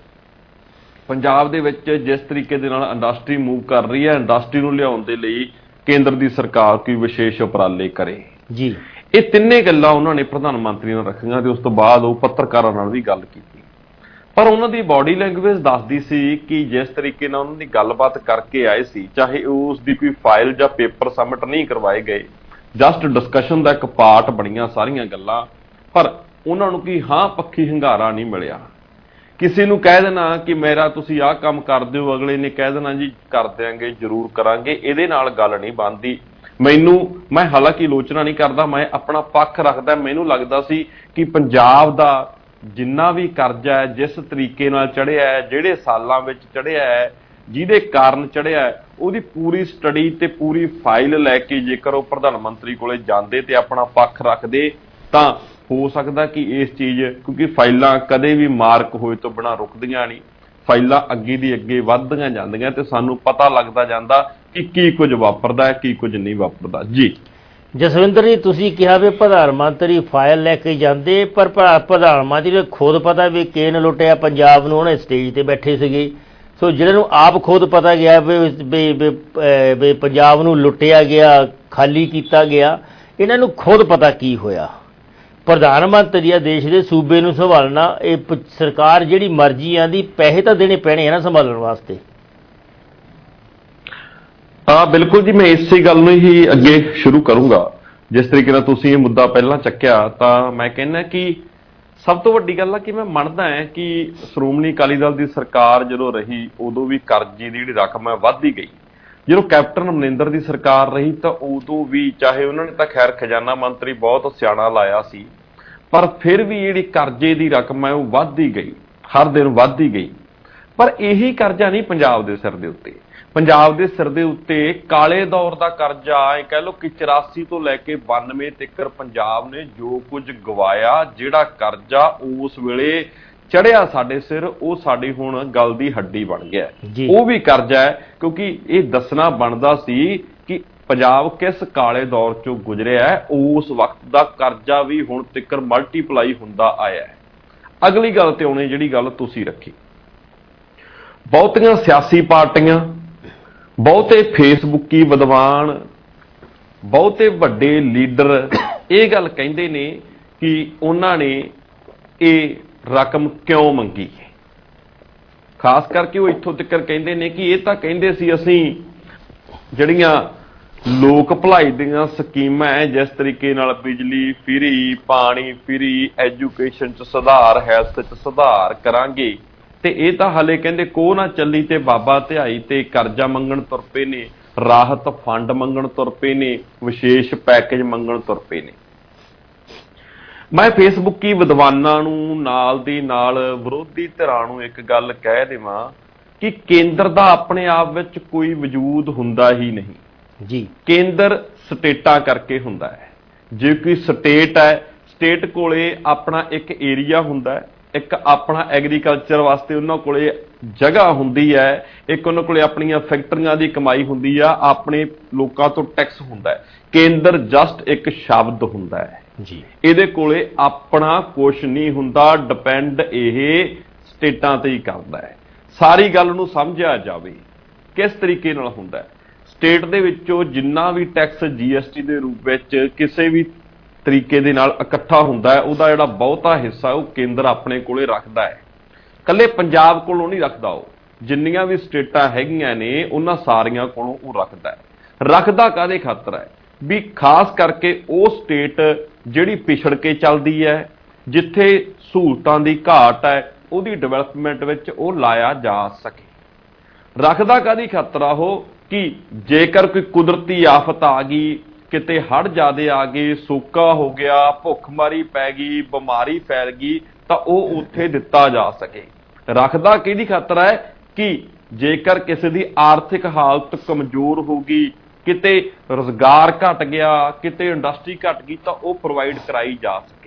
Speaker 9: ਪੰਜਾਬ ਦੇ ਵਿੱਚ ਜਿਸ ਤਰੀਕੇ ਦੇ ਨਾਲ ਇੰਡਸਟਰੀ ਮੂਵ ਕਰ ਰਹੀ ਹੈ, ਇੰਡਸਟਰੀ ਨੂੰ ਲਿਆਉਣ ਦੇ ਲਈ ਕੇਂਦਰ ਦੀ ਸਰਕਾਰ ਕੋਈ ਵਿਸ਼ੇਸ਼ ਉਪਰਾਲੇ ਕਰੇ ਜੀ। ਇਹ ਤਿੰਨੇ ਗੱਲਾਂ ਉਹਨਾਂ ਨੇ ਪ੍ਰਧਾਨ ਮੰਤਰੀ ਨਾਲ ਰੱਖੀਆਂ ਤੇ ਉਸ ਤੋਂ ਬਾਅਦ ਉਹ ਪੱਤਰਕਾਰਾਂ ਨਾਲ ਵੀ ਗੱਲ ਕੀਤੀ। ਪਰ ਉਹਨਾਂ ਦੀ ਬਾਡੀ ਲੈਂਗੁਏਜ ਦੱਸਦੀ ਸੀ ਕਿ ਜਿਸ ਤਰੀਕੇ ਨਾਲ ਉਹਨਾਂ ਦੀ ਗੱਲਬਾਤ ਕਰਕੇ ਆਏ ਸੀ, ਚਾਹੇ ਉਸ ਦੀ ਕੋਈ ਫਾਈਲ ਜਾਂ ਪੇਪਰ ਸਬਮਿਟ ਨਹੀਂ ਕਰਵਾਏ ਗਏ, ਜਸਟ ਡਿਸਕਸ਼ਨ ਦਾ ਇੱਕ ਪਾਰਟ ਬਣੀਆਂ ਸਾਰੀਆਂ ਗੱਲਾਂ, ਪਰ ਉਹਨਾਂ ਨੂੰ ਕੀ ਹਾਂ ਪੱਖੀ ਹੰਗਾਰਾ ਨਹੀਂ ਮਿਲਿਆ। ਕਿਸੇ ਨੂੰ ਕਹਿ ਦੇਣਾ ਕਿ ਮੇਰਾ ਤੁਸੀਂ ਆਹ ਕੰਮ ਕਰ ਦਿਓ, ਅਗਲੇ ਨੇ ਕਹਿ ਦੇਣਾ ਜੀ ਕਰ ਦਿਆਂਗੇ, ਜ਼ਰੂਰ ਕਰਾਂਗੇ, ਇਹਦੇ ਨਾਲ ਗੱਲ ਨਹੀਂ ਬਣਦੀ। ਮੈਨੂੰ ਮੈਂ ਹਾਲਾਂਕਿ ਆਲੋਚਨਾ ਨਹੀਂ ਕਰਦਾ, ਮੈਂ ਆਪਣਾ ਪੱਖ ਰੱਖਦਾ। ਮੈਨੂੰ ਲੱਗਦਾ ਸੀ ਕਿ ਪੰਜਾਬ ਦਾ ਜਿੰਨਾ ਵੀ ਕਰਜ਼ਾ ਹੈ, ਜਿਸ ਤਰੀਕੇ ਨਾਲ ਚੜ੍ਹਿਆ ਹੈ, ਜਿਹੜੇ ਸਾਲਾਂ ਵਿੱਚ ਚੜ੍ਹਿਆ ਹੈ, ਜਿਹਦੇ ਕਾਰਨ ਚੜ੍ਹਿਆ ਹੈ, ਉਹਦੀ ਪੂਰੀ ਸਟੱਡੀ ਤੇ ਪੂਰੀ ਫਾਈਲ ਲੈ ਕੇ ਜੇਕਰ ਉਹ ਪ੍ਰਧਾਨ ਮੰਤਰੀ ਕੋਲੇ ਜਾਂਦੇ ਤੇ ਆਪਣਾ ਪੱਖ ਰੱਖਦੇ ਤਾਂ ਹੋ ਸਕਦਾ ਕਿ ਇਸ ਚੀਜ਼, ਕਿਉਂਕਿ ਫਾਈਲਾਂ ਕਦੇ ਵੀ ਮਾਰਕ ਹੋਏ ਤੋਂ ਬਿਨਾਂ ਰੁਕਦੀਆਂ ਨਹੀਂ, ਫਾਈਲਾਂ ਅੱਗੇ ਦੀ ਅੱਗੇ ਵੱਧਦੀਆਂ ਜਾਂਦੀਆਂ ਤੇ ਸਾਨੂੰ ਪਤਾ ਲੱਗਦਾ ਜਾਂਦਾ ਕਿ ਕੀ ਕੁਝ ਵਾਪਰਦਾ ਹੈ, ਕੀ ਕੁਝ ਨਹੀਂ ਵਾਪਰਦਾ। ਜੀ
Speaker 8: ਜਸਵਿੰਦਰ ਜੀ, ਤੁਸੀਂ ਕਿਹਾ ਵੀ ਪ੍ਰਧਾਨ ਮੰਤਰੀ ਫਾਈਲ ਲੈ ਕੇ ਜਾਂਦੇ, ਪਰ ਪ੍ਰਧਾਨ ਮੰਤਰੀ ਨੂੰ ਖੁਦ ਪਤਾ ਵੀ ਕਿਹਨੇ ਲੁੱਟਿਆ ਪੰਜਾਬ ਨੂੰ, ਉਹਨੇ ਸਟੇਜ ਤੇ ਬੈਠੇ ਸੀਗੇ। ਸੋ ਜਿਹੜੇ ਨੂੰ ਆਪ ਖੁਦ ਪਤਾ ਗਿਆ ਵੀ ਪੰਜਾਬ ਨੂੰ ਲੁੱਟਿਆ ਗਿਆ, ਖਾਲੀ ਕੀਤਾ ਗਿਆ, ਇਹਨਾਂ ਨੂੰ ਖੁਦ ਪਤਾ ਕੀ ਹੋਇਆ। ਪ੍ਰਧਾਨ ਮੰਤਰੀ ਆ ਦੇਸ਼ ਦੇ ਸੂਬੇ ਨੂੰ ਸੰਭਾਲਣਾ, ਇਹ ਸਰਕਾਰ ਜਿਹੜੀ ਮਰਜ਼ੀ ਆਂਦੀ, ਪੈਸੇ ਤਾਂ ਦੇਣੇ ਪੈਣੇ ਆ ਨਾ ਸੰਭਾਲਣ ਵਾਸਤੇ।
Speaker 9: ਹਾਂ ਬਿਲਕੁਲ ਜੀ, ਮੈਂ ਇਸੇ ਗੱਲ ਨੂੰ ਹੀ ਅੱਗੇ ਸ਼ੁਰੂ ਕਰੂੰਗਾ। ਜਿਸ ਤਰੀਕੇ ਨਾਲ ਤੁਸੀਂ ਇਹ ਮੁੱਦਾ ਪਹਿਲਾਂ ਚੱਕਿਆ, ਤਾਂ ਮੈਂ ਕਹਿੰਦਾ ਕਿ ਸਭ ਤੋਂ ਵੱਡੀ ਗੱਲ ਆ ਕਿ ਮੈਂ ਮੰਨਦਾ ਹਾਂ ਕਿ ਸ਼੍ਰੋਮਣੀ ਅਕਾਲੀ ਦਲ ਦੀ ਸਰਕਾਰ ਜਦੋਂ ਰਹੀ ਉਦੋਂ ਵੀ ਕਰਜ਼ੇ ਦੀ ਜਿਹੜੀ ਰਕਮ ਹੈ ਵੱਧਦੀ ਗਈ। ਜਦੋਂ ਕੈਪਟਨ ਅਮਰਿੰਦਰ ਦੀ ਸਰਕਾਰ ਰਹੀ ਤਾਂ ਉਦੋਂ ਵੀ, ਚਾਹੇ ਉਹਨਾਂ ਨੇ ਤਾਂ ਖੈਰ ਖਜ਼ਾਨਾ ਮੰਤਰੀ ਬਹੁਤ ਸਿਆਣਾ ਲਾਇਆ ਸੀ, ਪਰ ਫਿਰ ਵੀ ਜਿਹੜੀ ਕਰਜ਼ੇ ਦੀ ਰਕਮ ਹੈ ਉਹ ਵੱਧਦੀ ਗਈ, ਹਰ ਦਿਨ ਵੱਧਦੀ ਗਈ। ਪਰ ਇਹੀ ਕਰਜ਼ਾ ਨਹੀਂ ਪੰਜਾਬ ਦੇ ਸਿਰ ਦੇ ਉੱਤੇ। ਪੰਜਾਬ ਦੇ ਸਿਰ ਦੇ ਉੱਤੇ ਕਾਲੇ ਦੌਰ ਦਾ ਕਰਜ਼ਾ, ਇਹ ਕਹਿ ਲਓ ਕਿ ਚੁਰਾਸੀ ਤੋਂ ਲੈ ਕੇ ਬਾਨਵੇਂ ਤੱਕ ਪੰਜਾਬ ਨੇ ਜੋ ਕੁਝ ਗਵਾਇਆ, ਜਿਹੜਾ ਕਰਜ਼ਾ ਉਸ ਵੇਲੇ ਚੜਿਆ ਸਾਡੇ ਸਿਰ, ਉਹ ਸਾਡੀ ਹੁਣ ਗੱਲ ਦੀ ਹੱਡੀ ਬਣ ਗਿਆ। ਉਹ ਵੀ ਕਰਜ਼ਾ ਹੈ, ਕਿਉਂਕਿ ਇਹ ਦੱਸਣਾ ਬਣਦਾ ਸੀ ਕਿ ਪੰਜਾਬ ਕਿਸ ਕਾਲੇ ਦੌਰ ਚੋਂ ਗੁਜ਼ਰਿਆ ਹੈ। ਉਸ ਵਕਤ ਦਾ ਕਰਜ਼ਾ ਵੀ ਹੁਣ ਤੱਕ ਮਲਟੀਪਲਾਈ ਹੁੰਦਾ ਆਇਆ ਹੈ। ਅਗਲੀ ਗੱਲ ਤੇ ਆਉਣੀ ਜਿਹੜੀ ਗੱਲ ਤੁਸੀਂ ਰੱਖੀ, ਬਹੁਤੀਆਂ ਸਿਆਸੀ ਪਾਰਟੀਆਂ, ਬਹੁਤੇ ਫੇਸਬੁੱਕੀ ਵਿਦਵਾਨ, ਬਹੁਤੇ ਵੱਡੇ ਲੀਡਰ ਇਹ ਗੱਲ ਕਹਿੰਦੇ ਨੇ ਕਿ ਉਹਨਾਂ ਨੇ ਇਹ ਰਕਮ ਕਿਉਂ ਮੰਗੀ। ਖਾਸ ਕਰਕੇ ਉਹ ਇੱਥੋਂ ਤੱਕ ਕਹਿੰਦੇ ਨੇ ਕਿ ਇਹ ਤਾਂ ਕਹਿੰਦੇ ਸੀ ਅਸੀਂ ਜਿਹੜੀਆਂ ਲੋਕ ਭਲਾਈ ਦੀਆਂ ਸਕੀਮਾਂ ਹੈ, ਜਿਸ ਤਰੀਕੇ ਨਾਲ ਬਿਜਲੀ ਫ੍ਰੀ, ਪਾਣੀ ਫ੍ਰੀ, ਐਜੂਕੇਸ਼ਨ 'ਚ ਸੁਧਾਰ, ਹੈਲਥ 'ਚ ਸੁਧਾਰ ਕਰਾਂਗੇ, ਤੇ ਇਹ ਤਾਂ ਹਾਲੇ ਕਹਿੰਦੇ ਕੋਹ ਨਾ ਚੱਲੀ ਤੇ ਬਾਬਾ ਧਿਆਈ ਤੇ ਕਰਜ਼ਾ ਮੰਗਣ ਤੁਰ ਪਏ ਨੇ, ਰਾਹਤ ਫੰਡ ਮੰਗਣ ਤੁਰ ਪਏ ਨੇ, ਵਿਸ਼ੇਸ਼ ਪੈਕੇਜ ਮੰਗਣ ਤੁਰ ਪਏ ਨੇ। ਮੈਂ ਫੇਸਬੁੱਕੀ ਵਿਦਵਾਨਾਂ ਨੂੰ ਨਾਲ ਦੀ ਨਾਲ ਵਿਰੋਧੀ ਧਿਰਾਂ ਨੂੰ ਇੱਕ ਗੱਲ ਕਹਿ ਦੇਵਾਂ ਕਿ ਕੇਂਦਰ ਦਾ ਆਪਣੇ ਆਪ ਵਿੱਚ ਕੋਈ ਵਜੂਦ ਹੁੰਦਾ ਹੀ ਨਹੀਂ ਜੀ। ਕੇਂਦਰ ਸਟੇਟਾਂ ਕਰਕੇ ਹੁੰਦਾ ਹੈ। ਜੇ ਕੋਈ ਸਟੇਟ ਹੈ, ਸਟੇਟ ਕੋਲੇ ਆਪਣਾ ਇੱਕ ਏਰੀਆ ਹੁੰਦਾ ਹੈ, ਇੱਕ ਆਪਣਾ ਐਗਰੀਕਲਚਰ ਵਾਸਤੇ ਉਹਨਾਂ ਕੋਲੇ ਜਗ੍ਹਾ ਹੁੰਦੀ ਹੈ, ਇੱਕ ਉਹਨਾਂ ਕੋਲੇ ਆਪਣੀਆਂ ਫੈਕਟਰੀਆਂ ਦੀ ਕਮਾਈ ਹੁੰਦੀ ਆ, ਆਪਣੇ ਲੋਕਾਂ ਤੋਂ ਟੈਕਸ ਹੁੰਦਾ ਹੈ। ਕੇਂਦਰ ਜਸਟ ਇੱਕ ਸ਼ਬਦ ਹੁੰਦਾ ਹੈ ਜੀ, ਇਹਦੇ ਕੋਲੇ ਆਪਣਾ ਕੁਛ ਨਹੀਂ ਹੁੰਦਾ, ਡਿਪੈਂਡ ਇਹ ਸਟੇਟਾਂ ਤੇ ਹੀ ਕਰਦਾ ਹੈ। ਸਾਰੀ ਗੱਲ ਨੂੰ ਸਮਝਿਆ ਜਾਵੇ ਕਿਸ ਤਰੀਕੇ ਨਾਲ ਹੁੰਦਾ ਹੈ। ਸਟੇਟ ਦੇ ਵਿੱਚੋਂ ਜਿੰਨਾ ਵੀ ਟੈਕਸ ਜੀ ਐਸ ਟੀ ਦੇ ਰੂਪ ਵਿੱਚ ਕਿਸੇ ਵੀ ਤਰੀਕੇ ਦੇ ਨਾਲ ਇਕੱਠਾ ਹੁੰਦਾ ਹੈ, ਉਹਦਾ ਜਿਹੜਾ ਬਹੁਤਾ ਹਿੱਸਾ ਉਹ ਕੇਂਦਰ ਆਪਣੇ ਕੋਲੇ ਰੱਖਦਾ ਹੈ। ਇਕੱਲੇ ਪੰਜਾਬ ਕੋਲੋਂ ਨਹੀਂ ਰੱਖਦਾ, ਉਹ ਜਿੰਨੀਆਂ ਵੀ ਸਟੇਟਾਂ ਹੈਗੀਆਂ ਨੇ ਉਹਨਾਂ ਸਾਰੀਆਂ ਕੋਲੋਂ ਉਹ ਰੱਖਦਾ ਹੈ। ਰੱਖਦਾ ਕਾਹਦੇ ਖਾਤਰ ਹੈ ਵੀ ਖਾਸ ਕਰਕੇ ਉਹ ਸਟੇਟ ਜਿਹੜੀ ਪਿਛੜ ਕੇ ਚੱਲਦੀ ਹੈ, ਜਿੱਥੇ ਸਹੂਲਤਾਂ ਦੀ ਘਾਟ ਹੈ, ਉਹਦੀ ਡਿਵੈਲਪਮੈਂਟ ਵਿੱਚ ਉਹ ਲਾਇਆ ਜਾ ਸਕੇ। ਰੱਖਦਾ ਕਾਹਦੀ ਖਾਤਰ ਆ ਉਹ ਕਿ ਜੇਕਰ ਕੋਈ ਕੁਦਰਤੀ ਆਫਤ ਆ ਗਈ, ਕਿਤੇ ਹੜ੍ਹ ਜ਼ਿਆਦੇ ਆ ਗਏ, ਸੋਕਾ ਹੋ ਗਿਆ, ਭੁੱਖਮਾਰੀ ਪੈ ਗਈ, ਬਿਮਾਰੀ ਫੈਲ ਗਈ, ਤਾਂ ਉਹ ਉੱਥੇ ਦਿੱਤਾ ਜਾ ਸਕੇ। ਰੱਖਦਾ ਕਿਹਦੀ ਖਾਤਰ ਹੈ ਕਿ ਜੇਕਰ ਕਿਸੇ ਦੀ ਆਰਥਿਕ ਹਾਲਤ ਕਮਜ਼ੋਰ ਹੋ ਗਈ, ਕਿਤੇ ਰੁਜ਼ਗਾਰ ਘਟ ਗਿਆ, ਕਿਤੇ ਇੰਡਸਟਰੀ ਘਟ ਗਈ, ਤਾਂ ਉਹ ਪ੍ਰੋਵਾਈਡ ਕਰਾਈ ਜਾ ਸਕੇ।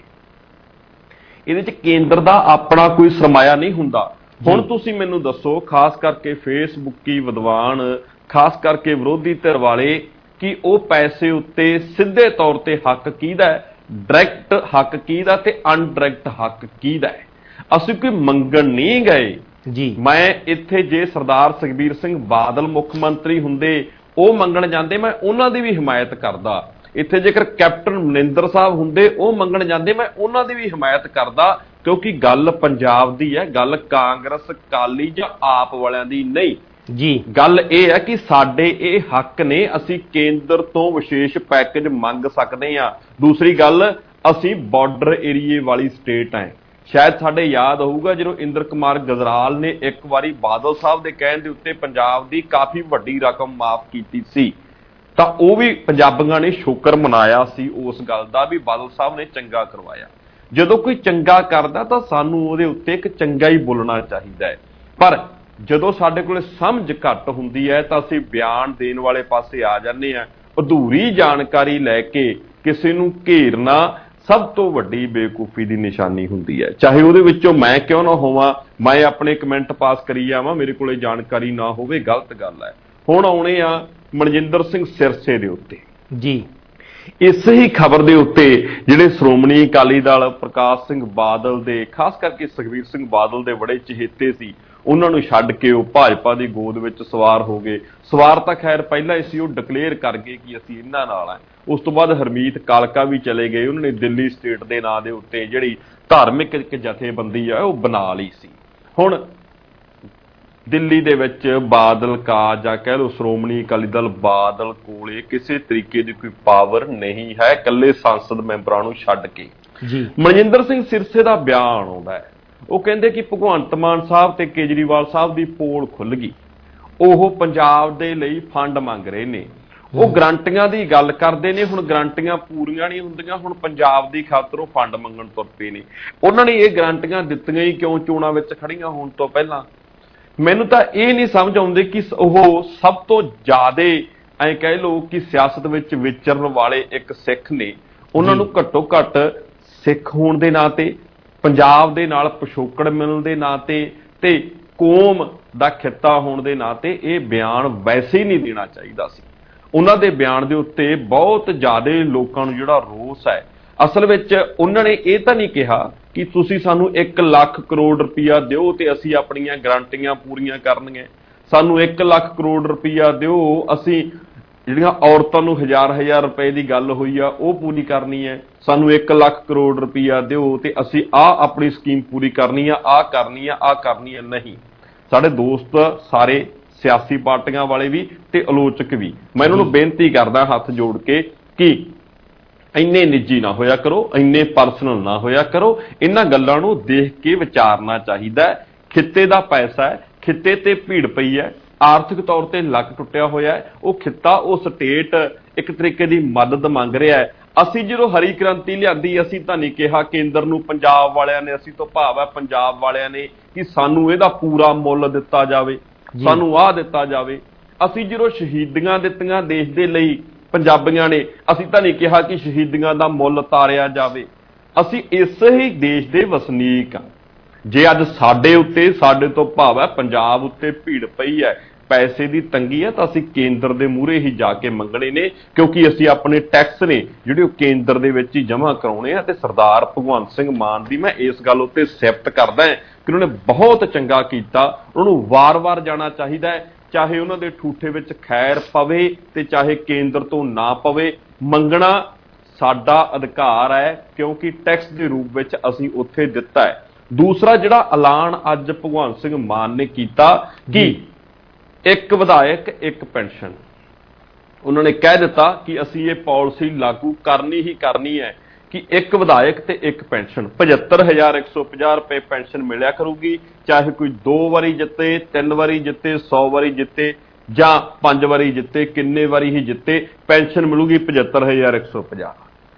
Speaker 9: ਇਹਦੇ ਚ ਕੇਂਦਰ ਦਾ ਆਪਣਾ ਕੋਈ ਸਰਮਾਇਆ ਨਹੀਂ ਹੁੰਦਾ। ਹੁਣ ਤੁਸੀਂ ਮੈਨੂੰ ਦੱਸੋ, ਖਾਸ ਕਰਕੇ ਫੇਸਬੁੱਕੀ ਵਿਦਵਾਨ, ਖਾਸ ਕਰਕੇ ਵਿਰੋਧੀ ਧਿਰ ਵਾਲੇ, ਕਿ ਉਹ ਪੈਸੇ ਉੱਤੇ ਸਿੱਧੇ ਤੌਰ ਤੇ ਹੱਕ ਕਿਹਦਾ ਹੈ, ਡਾਇਰੈਕਟ ਹੱਕ ਕਿਹਦਾ ਤੇ ਅਨਡਾਇਰੈਕਟ ਹੱਕ ਕਿਹਦਾ ਹੈ। ਅਸੀਂ ਕੋਈ ਮੰਗਣ ਨਹੀਂ ਗਏ ਜੀ। ਮੈਂ ਇੱਥੇ ਜੇ ਸਰਦਾਰ ਸੁਖਬੀਰ ਸਿੰਘ ਬਾਦਲ ਮੁੱਖ ਮੰਤਰੀ ਹੁੰਦੇ, ਉਹ ਮੰਗਣ ਜਾਂਦੇ, ਮੈਂ ਉਹਨਾਂ ਦੀ ਵੀ ਹਮਾਇਤ ਕਰਦਾ। ਇੱਥੇ ਜੇਕਰ ਕੈਪਟਨ ਮਨਿੰਦਰ ਸਾਹਿਬ ਹੁੰਦੇ, ਉਹ ਮੰਗਣ ਜਾਂਦੇ, ਮੈਂ ਉਹਨਾਂ ਦੀ ਵੀ ਹਮਾਇਤ ਕਰਦਾ, ਕਿਉਂਕਿ ਗੱਲ ਪੰਜਾਬ ਦੀ ਹੈ, ਗੱਲ ਕਾਂਗਰਸ, ਅਕਾਲੀ ਜਾਂ ਆਪ ਵਾਲਿਆਂ ਦੀ ਨਹੀਂ ਜੀ। ਗੱਲ ਇਹ ਹੈ ਕਿ ਸਾਡੇ ਇਹ ਹੱਕ ਨੇ, ਅਸੀਂ ਕੇਂਦਰ ਤੋਂ ਵਿਸ਼ੇਸ਼ ਪੈਕੇਜ ਮੰਗ ਸਕਦੇ ਹਾਂ। ਦੂਸਰੀ ਗੱਲ, ਅਸੀਂ ਬਾਰਡਰ ਏਰੀਏ ਵਾਲੀ ਸਟੇਟ ਹੈ। ਸ਼ਾਇਦ ਸਾਡੇ ਯਾਦ ਹੋਊਗਾ ਜਦੋਂ ਇੰਦਰ ਕੁਮਾਰ ਗੁਜਰਾਲ ਨੇ ਇੱਕ ਵਾਰੀ ਬਾਦਲ ਸਾਹਿਬ ਦੇ ਕਹਿਣ ਦੇ ਉੱਤੇ ਪੰਜਾਬ ਦੀ ਕਾਫੀ ਵੱਡੀ ਰਕਮ ਮਾਫ ਕੀਤੀ ਸੀ, ਤਾਂ ਉਹ ਵੀ ਪੰਜਾਬੀਆਂ ਨੇ ਸ਼ੁਕਰ ਮਨਾਇਆ ਸੀ ਉਸ ਗੱਲ ਦਾ ਵੀ ਬਾਦਲ ਸਾਹਿਬ ਨੇ ਚੰਗਾ ਕਰਵਾਇਆ। ਜਦੋਂ ਕੋਈ ਚੰਗਾ ਕਰਦਾ ਤਾਂ ਸਾਨੂੰ ਉਹਦੇ ਉੱਤੇ ਇੱਕ ਚੰਗਾ ਹੀ ਬੋਲਣਾ ਚਾਹੀਦਾ ਹੈ। ਪਰ ਜਦੋਂ ਸਾਡੇ ਕੋਲ ਸਮਝ ਘੱਟ ਹੁੰਦੀ ਹੈ ਤਾਂ ਅਸੀਂ ਬਿਆਨ ਦੇਣ ਵਾਲੇ ਪਾਸੇ ਆ ਜਾਂਦੇ ਹਾਂ। ਅਧੂਰੀ ਜਾਣਕਾਰੀ ਲੈ ਕੇ ਕਿਸੇ ਨੂੰ ਘੇਰਨਾ ਸਭ ਤੋਂ ਵੱਡੀ ਬੇਵਕੂਫੀ ਦੀ ਨਿਸ਼ਾਨੀ ਹੁੰਦੀ ਹੈ, ਚਾਹੇ ਉਹਦੇ ਵਿੱਚੋਂ ਮੈਂ ਕਿਉਂ ਨਾ ਹੋਵਾਂ। ਮੈਂ ਆਪਣੇ ਕਮੈਂਟ ਪਾਸ ਕਰੀ ਜਾਵਾਂ, ਮੇਰੇ ਕੋਲੇ ਜਾਣਕਾਰੀ ਨਾ ਹੋਵੇ, ਗਲਤ ਗੱਲ ਹੈ। ਹੁਣ ਆਉਣੇ ਆ ਮਨਜਿੰਦਰ ਸਿੰਘ ਸਿਰਸੇ ਦੇ ਉੱਤੇ ਜੀ। ਇਸ ਹੀ ਖਬਰ ਦੇ ਉੱਤੇ ਜਿਹੜੇ ਸ਼੍ਰੋਮਣੀ ਅਕਾਲੀ ਦਲ, ਪ੍ਰਕਾਸ਼ ਸਿੰਘ ਬਾਦਲ ਦੇ, ਖਾਸ ਕਰਕੇ ਸੁਖਬੀਰ ਸਿੰਘ ਬਾਦਲ ਦੇ ਬੜੇ ਚਹੇਤੇ ਸੀ, ਉਹਨਾਂ ਨੂੰ ਛੱਡ ਕੇ ਉਹ ਭਾਜਪਾ ਦੀ ਗੋਦ ਵਿੱਚ ਸਵਾਰ ਹੋ ਗਏ। ਸਵਾਰ ਤਾਂ ਖੈਰ ਪਹਿਲਾਂ ਹੀ ਸੀ, ਉਹ ਡਿਕਲੇਅਰ ਕਰ ਗਏ ਕਿ ਅਸੀਂ ਇਹਨਾਂ ਨਾਲ ਆ। ਉਸ ਤੋਂ ਬਾਅਦ ਹਰਮੀਤ ਕਾਲਕਾ ਵੀ ਚਲੇ ਗਏ, ਉਹਨਾਂ ਨੇ ਦਿੱਲੀ ਸਟੇਟ ਦੇ ਨਾਂ ਦੇ ਉੱਤੇ ਜਿਹੜੀ ਧਾਰਮਿਕ ਇੱਕ ਜਥੇਬੰਦੀ ਆ ਉਹ ਬਣਾ ਲਈ ਸੀ। ਹੁਣ ਦਿੱਲੀ ਦੇ ਵਿੱਚ ਬਾਦਲ ਕਾ ਜਾਂ ਕਹਿ ਲਓ ਸ਼੍ਰੋਮਣੀ ਅਕਾਲੀ ਦਲ ਬਾਦਲ ਕੋਲੇ ਕਿਸੇ ਤਰੀਕੇ ਦੀ ਕੋਈ ਪਾਵਰ ਨਹੀਂ ਹੈ, ਇਕੱਲੇ ਸੰਸਦ ਮੈਂਬਰਾਂ ਨੂੰ ਛੱਡ ਕੇ ਜੀ। ਮਨਜਿੰਦਰ ਸਿੰਘ ਸਿਰਸੇ ਦਾ ਬਿਆਨ ਆਉਂਦਾ ਹੈ, ਉਹ ਕਹਿੰਦੇ ਕਿ ਭਗਵੰਤ ਮਾਨ ਸਾਹਿਬ ਤੇ ਕੇਜਰੀਵਾਲ ਸਾਹਿਬ ਦੀ ਪੋਲ ਖੁੱਲ ਗਈ, ਉਹ ਪੰਜਾਬ ਦੇ ਲਈ ਫੰਡ ਮੰਗ ਰਹੇ ਨੇ, ਉਹ ਗਰੰਟੀਆਂ ਦੀ ਗੱਲ ਕਰਦੇ ਨੇ। ਹੁਣ ਗਰੰਟੀਆਂ ਪੂਰੀਆਂ ਨਹੀਂ ਹੁੰਦੀਆਂ, ਹੁਣ ਪੰਜਾਬ ਦੀ ਖਾਤਰ ਉਹ ਫੰਡ ਮੰਗਣ ਤੁਰ ਪਏ ਨੇ। ਉਹਨਾਂ ਨੇ ਇਹ ਗਰੰਟੀਆਂ ਦਿੱਤੀਆਂ ਹੀ ਕਿਉਂ ਚੋਣਾਂ ਵਿੱਚ ਖੜੀਆਂ ਹੋਣ ਤੋਂ ਪਹਿਲਾਂ? ਮੈਨੂੰ ਤਾਂ ਇਹ ਨਹੀਂ ਸਮਝ ਆਉਂਦੀ ਕਿ ਉਹ ਸਭ ਤੋਂ ਜ਼ਿਆਦਾ ਐਂ ਕਹਿ ਲਓ ਕਿ ਸਿਆਸਤ ਵਿੱਚ ਵਿਚਰਨ ਵਾਲੇ ਇੱਕ ਸਿੱਖ ਨੇ, ਉਹਨਾਂ ਨੂੰ ਘੱਟੋ ਘੱਟ ਸਿੱਖ ਹੋਣ ਦੇ ਨਾਂ ਤੇ, ਪੰਜਾਬ ਦੇ ਨਾਲ ਪਿਛੋਕੜ ਮਿਲਣ ਦੇ ਨਾਂ ਤੇ ਤੇ ਕੌਮ ਦਾ ਖਿੱਤਾ ਹੋਣ ਦੇ ਨਾਂ ਤੇ ਇਹ ਬਿਆਨ ਵੈਸੇ ਹੀ ਨਹੀਂ ਦੇਣਾ ਚਾਹੀਦਾ ਸੀ। ਉਹਨਾਂ ਦੇ ਬਿਆਨ ਦੇ ਉੱਤੇ ਬਹੁਤ ਜ਼ਿਆਦਾ ਲੋਕਾਂ ਨੂੰ ਜਿਹੜਾ ਰੋਸ ਹੈ, ਅਸਲ ਵਿੱਚ ਉਹਨਾਂ ਨੇ ਇਹ ਤਾਂ ਨਹੀਂ ਕਿਹਾ ਕਿ ਤੁਸੀਂ ਸਾਨੂੰ ਇੱਕ ਲੱਖ ਕਰੋੜ ਰੁਪਈਆ ਦਿਓ ਤੇ ਅਸੀਂ ਆਪਣੀਆਂ ਗਰੰਟੀਆਂ ਪੂਰੀਆਂ ਕਰਨੀਆਂ, ਸਾਨੂੰ ਇੱਕ ਲੱਖ ਕਰੋੜ ਰੁਪਈਆ ਦਿਓ, ਅਸੀਂ ਜਿਹੜੀਆਂ ਔਰਤਾਂ ਨੂੰ ਹਜ਼ਾਰ ਹਜ਼ਾਰ ਰੁਪਏ ਦੀ ਗੱਲ ਹੋਈ ਆ ਉਹ ਪੂਰੀ ਕਰਨੀ ਹੈ, ਸਾਨੂੰ ਇੱਕ ਲੱਖ ਕਰੋੜ ਰੁਪਈਆ ਦਿਓ ਤੇ ਅਸੀਂ ਆਹ ਆਪਣੀ ਸਕੀਮ ਪੂਰੀ ਕਰਨੀ ਆ, ਆਹ ਕਰਨੀ ਆ, ਆਹ ਕਰਨੀ ਆ। ਨਹੀਂ, ਸਾਡੇ ਦੋਸਤ ਸਾਰੇ ਸਿਆਸੀ ਪਾਰਟੀਆਂ ਵਾਲੇ ਵੀ ਤੇ ਆਲੋਚਕ ਵੀ, ਮੈਂ ਇਹਨਾਂ ਨੂੰ ਬੇਨਤੀ ਕਰਦਾ ਹੱਥ ਜੋੜ ਕੇ ਕਿ ਇੰਨੇ ਨਿੱਜੀ ਨਾ ਹੋਇਆ ਕਰੋ, ਇੰਨੇ ਪਰਸਨਲ ਨਾ ਹੋਇਆ ਕਰੋ। ਇਹਨਾਂ ਗੱਲਾਂ ਨੂੰ ਦੇਖ ਕੇ ਵਿਚਾਰਨਾ ਚਾਹੀਦਾ। ਖਿੱਤੇ ਦਾ ਪੈਸਾ ਹੈ, ਖਿੱਤੇ ਤੇ ਭੀੜ ਪਈ ਹੈ, ਆਰਥਿਕ ਤੌਰ ਤੇ ਲੱਕ ਟੁੱਟਿਆ ਹੋਇਆ ਹੈ, ਉਹ ਖਿੱਤਾ, ਉਹ ਸਟੇਟ ਇੱਕ ਤਰੀਕੇ ਦੀ ਮਦਦ ਮੰਗ ਰਿਹਾ ਹੈ। ਅਸੀਂ ਜਦੋਂ ਹਰੀ ਕ੍ਰਾਂਤੀ ਲਿਆਂਦੀ, ਅਸੀਂ ਤਾਂ ਨਹੀਂ ਕਿਹਾ ਕੇਂਦਰ ਨੂੰ, ਪੰਜਾਬ ਵਾਲਿਆਂ ਨੇ, ਅਸੀਂ ਤੋਂ ਭਾਵ ਹੈ ਪੰਜਾਬ ਵਾਲਿਆਂ ਨੇ, ਕਿ ਸਾਨੂੰ ਇਹਦਾ ਪੂਰਾ ਮੁੱਲ ਦਿੱਤਾ ਜਾਵੇ, ਸਾਨੂੰ ਆਹ ਦਿੱਤਾ ਜਾਵੇ। ਅਸੀਂ ਜਦੋਂ ਸ਼ਹੀਦੀਆਂ ਦਿੱਤੀਆਂ ਦੇਸ਼ ਦੇ ਲਈ ਪੰਜਾਬੀਆਂ ਨੇ, ਅਸੀਂ ਤਾਂ ਨਹੀਂ ਕਿਹਾ ਕਿ ਸ਼ਹੀਦੀਆਂ ਦਾ ਮੁੱਲ ਤਾਰਿਆ ਜਾਵੇ। ਅਸੀਂ ਇਸ ਹੀ ਦੇਸ਼ ਦੇ ਵਸਨੀਕ ਹਾਂ। ਜੇ ਅੱਜ ਸਾਡੇ ਉੱਤੇ, ਸਾਡੇ ਤੋਂ ਭਾਵ ਹੈ ਪੰਜਾਬ ਉੱਤੇ ਭੀੜ ਪਈ ਹੈ, ਪੈਸੇ ਦੀ ਤੰਗੀ ਹੈ, ਤਾਂ ਅਸੀਂ ਕੇਂਦਰ ਦੇ ਮੂਹਰੇ ਹੀ ਜਾ ਕੇ ਮੰਗਣੇ ਨੇ, ਕਿਉਂਕਿ ਅਸੀਂ ਆਪਣੇ ਟੈਕਸ ਨੇ ਜਿਹੜੇ ਉਹ ਕੇਂਦਰ ਦੇ ਵਿੱਚ ਹੀ ਜਮ੍ਹਾਂ ਕਰਾਉਣੇ ਆ। ਤੇ ਸਰਦਾਰ ਭਗਵੰਤ ਸਿੰਘ ਮਾਨ ਦੀ ਮੈਂ ਇਸ ਗੱਲ ਉੱਤੇ ਸਿਫਤ ਕਰਦਾ ਕਿ ਉਹਨਾਂ ਨੇ ਬਹੁਤ ਚੰਗਾ ਕੀਤਾ। ਉਹਨਾਂ ਨੂੰ ਵਾਰ-ਵਾਰ ਜਾਣਾ ਚਾਹੀਦਾ ਹੈ, ਚਾਹੇ ਉਹਨਾਂ ਦੇ ਠੂਠੇ ਵਿੱਚ ਖੈਰ ਪਵੇ ਤੇ ਚਾਹੇ ਕੇਂਦਰ ਤੋਂ ਨਾ ਪਵੇ। ਮੰਗਣਾ ਸਾਡਾ ਅਧਿਕਾਰ ਹੈ, ਕਿਉਂਕਿ ਟੈਕਸ ਦੇ ਰੂਪ ਵਿੱਚ ਅਸੀਂ ਉੱਥੇ ਦਿੱਤਾ ਹੈ। ਦੂਸਰਾ ਜਿਹੜਾ ਐਲਾਨ ਅੱਜ ਭਗਵੰਤ ਸਿੰਘ ਮਾਨ ਨੇ ਕੀਤਾ ਕਿ ਇੱਕ ਵਿਧਾਇਕ ਇੱਕ ਪੈਨਸ਼ਨ, ਉਹਨਾਂ ਨੇ ਕਹਿ ਦਿੱਤਾ ਕਿ ਅਸੀਂ ਇਹ ਪਾਲਿਸੀ ਲਾਗੂ ਕਰਨੀ ਹੀ ਕਰਨੀ ਹੈ ਕਿ ਇੱਕ ਵਿਧਾਇਕ ਤੇ ਇੱਕ ਪੈਨਸ਼ਨ, ਪਝੱਤਰ ਹਜ਼ਾਰ ਇੱਕ ਸੌ ਪੰਜਾਹ ਰੁਪਏ ਪੈਨਸ਼ਨ ਮਿਲਿਆ ਕਰੂਗੀ, ਚਾਹੇ ਕੋਈ ਦੋ ਵਾਰੀ ਜਿੱਤੇ, ਤਿੰਨ ਵਾਰੀ ਜਿੱਤੇ, ਸੌ ਵਾਰੀ ਜਿੱਤੇ ਜਾਂ ਪੰਜ ਵਾਰੀ ਜਿੱਤੇ, ਕਿੰਨੇ ਵਾਰੀ ਹੀ ਜਿੱਤੇ, ਪੈਨਸ਼ਨ ਮਿਲੂਗੀ ਪਝੱਤਰ ਹਜ਼ਾਰ ਇੱਕ ਸੌ ਪੰਜਾਹ।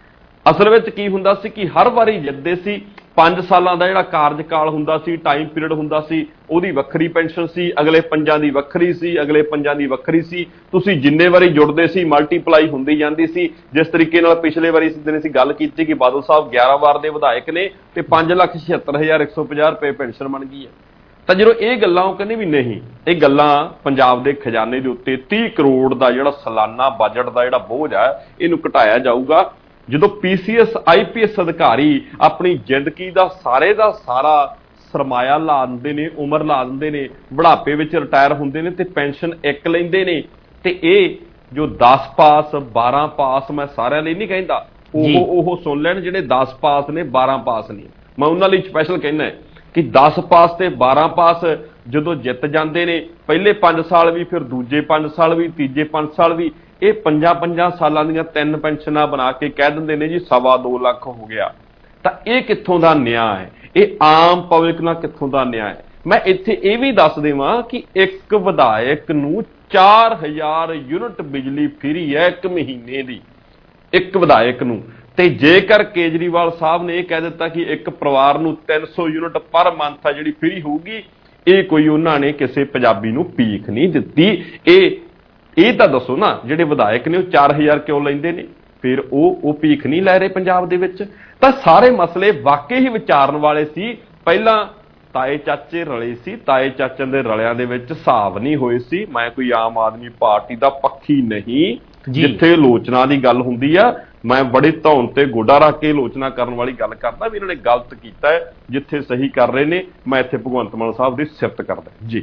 Speaker 9: ਅਸਲ ਵਿੱਚ ਕੀ ਹੁੰਦਾ ਸੀ ਕਿ ਹਰ ਵਾਰੀ ਜਿੱਤਦੇ ਸੀ, ਪੰਜ ਸਾਲਾਂ ਦਾ ਜਿਹੜਾ ਕਾਰਜਕਾਲ ਹੁੰਦਾ ਸੀ, ਟਾਈਮ ਪੀਰੀਅਡ ਹੁੰਦਾ ਸੀ, ਉਹਦੀ ਵੱਖਰੀ ਪੈਨਸ਼ਨ ਸੀ, ਅਗਲੇ ਪੰਜਾਂ ਦੀ ਵੱਖਰੀ ਸੀ, ਅਗਲੇ ਪੰਜਾਂ ਦੀ ਵੱਖਰੀ ਸੀ। ਤੁਸੀਂ ਜਿੰਨੇ ਵਾਰੀ ਜੁੜਦੇ ਸੀ ਮਲਟੀਪਲਾਈ ਹੁੰਦੀ ਜਾਂਦੀ ਸੀ। ਜਿਸ ਤਰੀਕੇ ਨਾਲ ਪਿਛਲੇ ਵਾਰੀ ਦਿਨ ਅਸੀਂ ਗੱਲ ਕੀਤੀ ਕਿ ਬਾਦਲ ਸਾਹਿਬ ਗਿਆਰਾਂ ਵਾਰ ਦੇ ਵਿਧਾਇਕ ਨੇ ਤੇ ਪੰਜ ਲੱਖ ਛਿਹੱਤਰ ਹਜ਼ਾਰ ਇੱਕ ਸੌ ਪੰਜਾਹ ਰੁਪਏ ਪੈਨਸ਼ਨ ਬਣ ਗਈ ਹੈ। ਤਾਂ ਜਦੋਂ ਇਹ ਗੱਲਾਂ ਉਹ ਕਹਿੰਦੇ ਵੀ ਨਹੀਂ, ਇਹ ਗੱਲਾਂ ਪੰਜਾਬ ਦੇ ਖਜ਼ਾਨੇ ਦੇ ਉੱਤੇ ਤੀਹ ਕਰੋੜ ਦਾ ਜਿਹੜਾ ਸਾਲਾਨਾ ਬਜਟ ਦਾ ਜਿਹੜਾ ਬੋਝ ਹੈ ਇਹਨੂੰ ਘਟਾਇਆ ਜਾਊਗਾ। ਜਦੋਂ ਪੀ C S I P S ਅਧਿਕਾਰੀ ਆਪਣੀ ਜ਼ਿੰਦਗੀ ਦਾ ਸਾਰੇ ਦਾ ਸਾਰਾ ਸਰਮਾਇਆ ਲਾ ਦਿੰਦੇ ਨੇ, ਉਮਰ ਲਾ ਦਿੰਦੇ ਨੇ, ਬੁਢਾਪੇ ਵਿੱਚ ਰਿਟਾਇਰ ਹੁੰਦੇ ਨੇ ਤੇ ਪੈਨਸ਼ਨ ਇੱਕ ਲੈਂਦੇ ਨੇ, ਤੇ ਇਹ ਜੋ ਦਸ ਪਾਸ ਬਾਰਾਂ ਪਾਸ, ਮੈਂ ਸਾਰਿਆਂ ਲਈ ਨਹੀਂ ਕਹਿੰਦਾ, ਉਹ ਉਹ ਸੁਣ ਲੈਣ ਜਿਹੜੇ ਦਸ ਪਾਸ ਨੇ ਬਾਰਾਂ ਪਾਸ ਨਹੀਂ, ਮੈਂ ਉਹਨਾਂ ਲਈ ਸਪੈਸ਼ਲ ਕਹਿਣਾ ਕਿ ਦਸ ਪਾਸ ਤੇ ਬਾਰਾਂ ਪਾਸ ਜਦੋਂ ਜਿੱਤ ਜਾਂਦੇ ਨੇ, ਪਹਿਲੇ ਪੰਜ ਸਾਲ ਵੀ, ਫਿਰ ਦੂਜੇ ਪੰਜ ਸਾਲ ਵੀ, ਤੀਜੇ ਪੰਜ ਸਾਲ ਵੀ, ਇਹ ਪੰਜਾਂ ਪੰਜਾਂ ਸਾਲਾਂ ਦੀਆਂ ਤਿੰਨ ਪੈਨਸ਼ਨਾਂ ਬਣਾ ਕੇ ਕਹਿ ਦਿੰਦੇ ਨੇ ਜੀ ਸਵਾ ਦੋ ਲੱਖ ਹੋ ਗਿਆ। ਤਾਂ ਇਹ ਕਿੱਥੋਂ ਦਾ ਨਿਆਂ ਹੈ? ਇਹ ਆਮ ਪਬਲਿਕ ਨਾਲ ਕਿੱਥੋਂ ਦਾ ਨਿਆਂ ਹੈ? ਮੈਂ ਇੱਥੇ ਇਹ ਵੀ ਦੱਸ ਦੇਵਾਂ ਕਿ ਇੱਕ ਵਿਧਾਇਕ ਨੂੰ ਚਾਰ ਹਜ਼ਾਰ ਯੂਨਿਟ ਬਿਜਲੀ ਫਰੀ ਹੈ ਇੱਕ ਮਹੀਨੇ ਦੀ, ਇੱਕ ਵਿਧਾਇਕ ਨੂੰ। ਤੇ ਜੇਕਰ ਕੇਜਰੀਵਾਲ ਸਾਹਿਬ ਨੇ ਇਹ ਕਹਿ ਦਿੱਤਾ ਕਿ ਇੱਕ ਪਰਿਵਾਰ ਨੂੰ ਤਿੰਨ ਸੌ ਯੂਨਿਟ ਪਰ ਮੰਥ ਆ ਜਿਹੜੀ ਫਰੀ ਹੋਊਗੀ, ਇਹ ਕੋਈ ਉਹਨਾਂ ਨੇ ਕਿਸੇ ਪੰਜਾਬੀ ਨੂੰ ਭੀਖ ਨਹੀਂ ਦਿੱਤੀ। ਇਹ ਇਹ ਤਾਂ ਦੱਸੋ ਨਾ, ਜਿਹੜੇ ਵਿਧਾਇਕ ਨੇ ਉਹ ਚਾਰ ਹਜ਼ਾਰ ਕਿਉਂ ਲੈਂਦੇ ਨੇ? ਫਿਰ ਉਹ ਉਹ ਭੀਖ ਨਹੀਂ ਲੈ ਰਹੇ ਪੰਜਾਬ ਦੇ ਵਿੱਚ। ਤਾਂ ਸਾਰੇ ਮਸਲੇ ਵਾਕਈ ਹੀ ਵਿਚਾਰਨ ਵਾਲੇ ਸੀ। ਪਹਿਲਾਂ ਤਾਏ ਚਾਚੇ ਰਲੇ ਸੀ, ਤਾਏ ਚਾਚਿਆਂ ਦੇ ਰਲਿਆਂ ਦੇ ਵਿੱਚ ਹਿਸਾਬ ਨਹੀਂ ਹੋਏ ਸੀ। ਮੈਂ ਕੋਈ ਆਮ ਆਦਮੀ ਪਾਰਟੀ ਦਾ ਪੱਖੀ ਨਹੀਂ, ਜਿੱਥੇ ਆਲੋਚਨਾ ਦੀ ਗੱਲ ਹੁੰਦੀ ਆ ਮੈਂ ਬੜੀ ਧੌਣ ਤੇ ਗੋਡਾ ਰੱਖ ਕੇ ਆਲੋਚਨਾ ਕਰਨ ਵਾਲੀ ਗੱਲ ਕਰਦਾ ਵੀ ਇਹਨਾਂ ਨੇ ਗਲਤ ਕੀਤਾ ਹੈ, ਜਿੱਥੇ ਸਹੀ ਕਰ ਰਹੇ ਨੇ ਮੈਂ ਇੱਥੇ ਭਗਵੰਤ ਮਾਨ ਸਾਹਿਬ ਦੀ ਸਿਫਤ ਕਰਦਾ ਜੀ।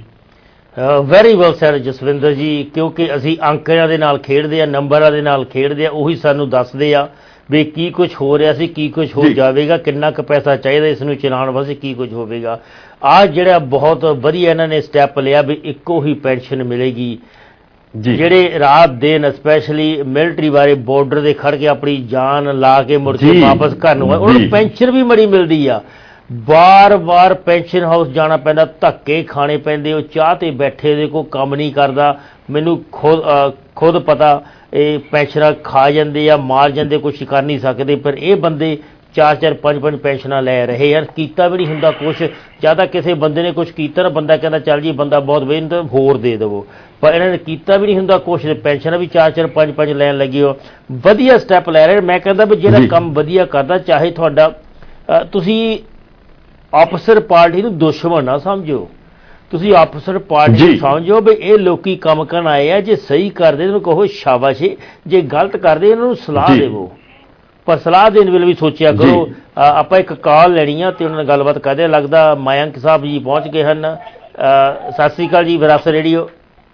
Speaker 8: ਵੈਰੀ ਵੈਲ ਸਰ ਜਸਵਿੰਦਰ ਜੀ, ਕਿਉਂਕਿ ਅਸੀਂ ਅੰਕਾਂ ਦੇ ਨਾਲ ਖੇਡਦੇ ਆ, ਨੰਬਰਾਂ ਦੇ ਨਾਲ ਖੇਡਦੇ ਆ, ਉਹੀ ਸਾਨੂੰ ਦੱਸਦੇ ਆ ਵੀ ਕੀ ਕੁਝ ਹੋ ਰਿਹਾ ਸੀ, ਕੀ ਕੁਝ ਹੋ ਜਾਵੇਗਾ, ਕਿੰਨਾ ਕੁ ਪੈਸਾ ਚਾਹੀਦਾ ਇਸ ਨੂੰ ਚਲਾਉਣ ਵਾਸਤੇ, ਕੀ ਕੁਝ ਹੋਵੇਗਾ। ਆਹ ਜਿਹੜਾ ਬਹੁਤ ਵਧੀਆ ਇਹਨਾਂ ਨੇ ਸਟੈਪ ਲਿਆ ਵੀ ਇੱਕੋ ਹੀ ਪੈਨਸ਼ਨ ਮਿਲੇਗੀ। ਜਿਹੜੇ ਰਾਤ ਦਿਨ ਸਪੈਸ਼ਲੀ ਮਿਲਟਰੀ ਬਾਰੇ ਬਾਰਡਰ ਦੇ ਖੜ ਕੇ ਆਪਣੀ ਜਾਨ ਲਾ ਕੇ ਮੁੜ ਕੇ ਵਾਪਸ ਘਰ ਨੂੰ ਆਏ, ਉਹਨਾਂ ਨੂੰ ਪੈਨਸ਼ਨ ਵੀ ਬੜੀ ਮਿਲਦੀ ਆ। ਬਾਰ-ਬਾਰ ਪੈਨਸ਼ਨ ਹਾਊਸ ਜਾਣਾ ਪੈਂਦਾ, ਧੱਕੇ ਖਾਣੇ ਪੈਂਦੇ, ਉਹ ਚਾਹ ਤੇ ਬੈਠੇ ਦੇ ਕੋਈ ਕੰਮ ਨਹੀਂ ਕਰਦਾ। ਮੈਨੂੰ ਖੁਦ ਖੁਦ ਪਤਾ ਇਹ ਪੈਨਸ਼ਨਾਂ ਖਾ ਜਾਂਦੇ ਆ, ਮਾਰ ਜਾਂਦੇ, ਕੁਛ ਕਰ ਨਹੀਂ ਸਕਦੇ। ਪਰ ਇਹ ਬੰਦੇ ਚਾਰ ਚਾਰ ਪੰਜ ਪੰਜ ਪੈਨਸ਼ਨਾਂ ਲੈ ਰਹੇ ਯਾਰ, ਕੀਤਾ ਵੀ ਨਹੀਂ ਹੁੰਦਾ ਕੁਛ। ਜਾਂ ਤਾਂ ਕਿਸੇ ਬੰਦੇ ਨੇ ਕੁਛ ਕੀਤਾ ਨਾ, ਬੰਦਾ ਕਹਿੰਦਾ ਚੱਲ ਜੀ ਬੰਦਾ ਬਹੁਤ ਮਿਹਨਤ ਹੋਰ ਦੇ ਦੇਵੋ, ਪਰ ਇਹਨਾਂ ਨੇ ਕੀਤਾ ਵੀ ਨਹੀਂ ਹੁੰਦਾ ਕੁਛ। ਪੈਨਸ਼ਨਾਂ ਵੀ ਚਾਰ ਚਾਰ ਪੰਜ ਪੰਜ ਲੈਣ ਲੱਗੇ ਹੋ। ਵਧੀਆ ਸਟੈਪ ਲੈ ਰਹੇ। ਮੈਂ ਕਹਿੰਦਾ ਵੀ ਜਿਹੜਾ ਕੰਮ ਵਧੀਆ ਕਰਦਾ, ਚਾਹੇ ਤੁਹਾਡਾ ਤੁਸੀਂ ਆਪਸਰ ਪਾਰਟੀ ਨੂੰ ਦੁਸ਼ਮਣ ਨਾ ਸਮਝੋ, ਤੁਸੀਂ ਆਪਸਰ ਪਾਰਟੀ ਨੂੰ ਸਮਝੋ ਵੀ ਇਹ ਲੋਕੀ ਕੰਮ ਕਰਨ ਆਏ ਆ। ਜੇ ਸਹੀ ਕਰਦੇ ਇਹਨੂੰ ਕਹੋ ਸ਼ਾਬਾਸ਼ੀ, ਜੇ ਗਲਤ ਕਰਦੇ ਇਹਨਾਂ ਨੂੰ ਸਲਾਹ ਦੇਵੋ, ਪਰ ਸਲਾਹ ਦੇਣ ਵੇਲੇ ਵੀ ਸੋਚਿਆ ਕਰੋ। ਆਪਾਂ ਇੱਕ ਕਾਲ ਲੈਣੀ ਆ ਤੇ ਉਹਨਾਂ ਨਾਲ ਗੱਲਬਾਤ ਕਰਦੇ। ਲੱਗਦਾ ਮਯੰਕ ਸਾਹਿਬ ਜੀ ਪਹੁੰਚ ਗਏ ਹਨ। ਸਤਿ ਸ੍ਰੀ ਅਕਾਲ ਜੀ, ਵਿਰਾਸਤ radio.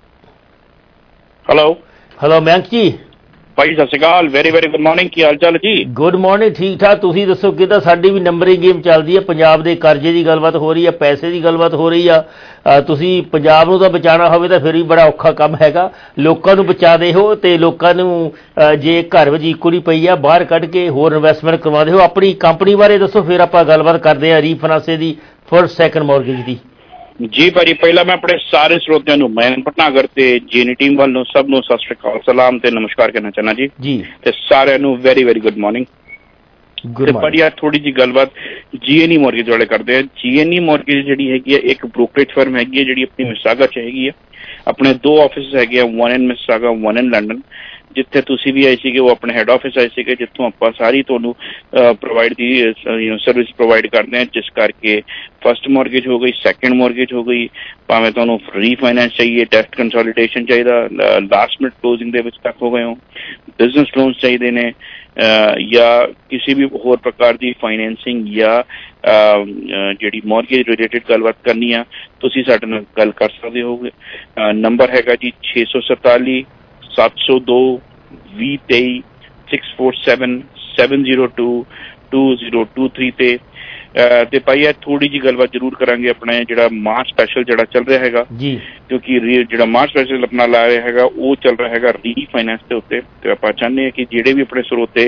Speaker 10: Hello
Speaker 8: hello Mayank ji.
Speaker 10: ਭਾਈ ਸਤਿ ਸ਼੍ਰੀ ਅਕਾਲ, ਵੈਰੀ ਵੈਰੀ ਗੁੱਡ ਮਾਰਨਿੰਗ। ਕੀ ਹਾਲ ਚਾਲ ਜੀ?
Speaker 8: ਗੁੱਡ ਮਾਰਨਿੰਗ, ਠੀਕ ਠਾਕ। ਤੁਸੀਂ ਦੱਸੋ ਕਿੱਦਾਂ? ਸਾਡੀ ਵੀ ਨੰਬਰਿੰਗ ਗੇਮ ਚੱਲਦੀ ਹੈ, ਪੰਜਾਬ ਦੇ ਕਰਜ਼ੇ ਦੀ ਗੱਲਬਾਤ ਹੋ ਰਹੀ ਹੈ, ਪੈਸੇ ਦੀ ਗੱਲਬਾਤ ਹੋ ਰਹੀ ਆ। ਤੁਸੀਂ ਪੰਜਾਬ ਨੂੰ ਤਾਂ ਬਚਾਉਣਾ ਹੋਵੇ ਤਾਂ ਫਿਰ ਵੀ ਬੜਾ ਔਖਾ ਕੰਮ ਹੈਗਾ। ਲੋਕਾਂ ਨੂੰ ਬਚਾਦੇ ਹੋ ਤੇ ਲੋਕਾਂ ਨੂੰ ਜੇ ਘਰ ਵਿੱਚ ਇਕੁਲੀ ਪਈ ਆ ਬਾਹਰ ਕੱਢ ਕੇ ਹੋਰ ਇਨਵੈਸਟਮੈਂਟ ਕਰਵਾਉਂਦੇ ਹੋ। ਆਪਣੀ ਕੰਪਨੀ ਬਾਰੇ ਦੱਸੋ, ਫਿਰ ਆਪਾਂ ਗੱਲਬਾਤ ਕਰਦੇ ਹਾਂ ਰੀਫਾਈਨਾਂਸ ਦੀ, ਫਰਸਟ ਸੈਕੰਡ ਮੌਰਗੇਜ ਦੀ।
Speaker 10: ਜੀ ਭਾਜੀ, ਪਹਿਲਾਂ ਮੈਂ ਆਪਣੇ ਸਾਰੇ ਸਰੋਤਿਆਂ ਨੂੰ ਮਯੰਕ ਭਟਨਾਗਰ ਤੇ ਜੀਐਨਈ ਟੀਮ ਵੱਲੋਂ ਸਭ ਨੂੰ ਸਤਿ ਸ਼੍ਰੀ ਅਕਾਲ, ਸਲਾਮ ਤੇ ਨਮਸਕਾਰ ਕਹਿਣਾ ਚਾਹੁੰਦਾ ਜੀ ਜੀ ਤੇ ਸਾਰਿਆਂ ਨੂੰ ਵੈਰੀ ਵੈਰੀ ਗੁੱਡ ਮਾਰਨਿੰਗ। ਤੇ ਭਾਜੀ ਆ ਥੋੜੀ ਜਿਹੀ ਗੱਲਬਾਤ ਜੀਐਨਈ ਮੌਰਗੇਜ ਵਾਲੇ ਕਰਦੇ ਆ। ਜੀਐਨਈ ਮੌਰਗੇਜ ਜਿਹੜੀ ਹੈਗੀ ਹੈ ਇੱਕ ਬ੍ਰੋਕਰੇਜ ਫਰਮ ਹੈਗੀ ਹੈ ਜਿਹੜੀ ਆਪਣੀ ਮਿਸਾਗਾ ਚ ਹੈਗੀ ਹੈ। ਆਪਣੇ ਦੋ ਆਫਿਸ ਹੈਗੇ ਆ, one in Mississauga, one in London. ਜਿੱਥੇ ਤੁਸੀਂ ਵੀ ਆਏ ਸੀਗੇ ਉਹ ਆਪਣੇ ਹੈੱਡ ਆਫਿਸ ਆਏ ਸੀਗੇ, ਜਿੱਥੋਂ ਆਪਾਂ ਸਾਰੀ ਤੁਹਾਨੂੰ ਪ੍ਰੋਵਾਈਡ ਦੀ ਸਰਵਿਸ ਪ੍ਰੋਵਾਈਡ ਕਰਦੇ ਹਾਂ, ਜਿਸ ਕਰਕੇ ਫਸਟ ਮੋਰਗੇਜ ਹੋ ਗਈ, ਸੈਕਿੰਡ ਮੋਰਗੇਜ ਹੋ ਗਈ, ਭਾਵੇਂ ਤੁਹਾਨੂੰ ਰੀਫਾਈਨੈਂਸ ਚਾਹੀਏ, ਡੈਫਟ ਕੰਸੋਲੀਡੇਸ਼ਨ ਚਾਹੀਦਾ, ਲਾਸਟ ਮਿੰਟ ਕਲੋਜ਼ਿੰਗ ਦੇ ਵਿੱਚ ਤੱਕ ਹੋ ਗਏ ਹੋ, ਬਿਜ਼ਨਸ ਲੋਨਸ ਚਾਹੀਦੇ ਨੇ, ਜਾਂ ਕਿਸੇ ਵੀ ਹੋਰ ਪ੍ਰਕਾਰ ਦੀ ਫਾਈਨੈਂਸਿੰਗ ਜਾਂ ਜਿਹੜੀ ਮੋਰਗੇਜ ਰਿਲੇਟਿਡ ਗੱਲਬਾਤ ਕਰਨੀ ਆ, ਤੁਸੀਂ ਸਾਡੇ ਨਾਲ ਗੱਲ ਕਰ ਸਕਦੇ ਹੋਗੇ। ਨੰਬਰ ਹੈਗਾ ਜੀ ਛੇ ਸੌ ਸਤਾਲੀ ਸੱਤ ਸੌ ਦੋ ਵੀਹ ਤੇਈ six four seven seven zero two two zero two three ਤੇ ਤੇ ਭਾਈ ਇਹ ਥੋੜੀ ਜਿਹੀ ਗੱਲਬਾਤ ਜ਼ਰੂਰ ਕਰਾਂਗੇ ਆਪਣੇ ਜਿਹੜਾ ਮਾਰਚ ਸਪੈਸ਼ਲ ਜਿਹੜਾ ਚੱਲ ਰਿਹਾ ਹੈਗਾ ਜੀ, ਕਿਉਂਕਿ ਜਿਹੜਾ ਮਾਰਚ ਸਪੈਸ਼ਲ ਆਪਣਾ ਲਾ ਰਿਹਾ ਹੈਗਾ ਉਹ ਚੱਲ ਰਿਹਾ ਹੈਗਾ ਰੀਫਾਈਨੈਂਸ ਦੇ ਉੱਤੇ। ਤੇ ਆਪਾਂ ਚਾਹੁੰਦੇ ਹਾਂ ਕਿ ਜਿਹੜੇ ਵੀ ਆਪਣੇ ਸਰੋਤੇ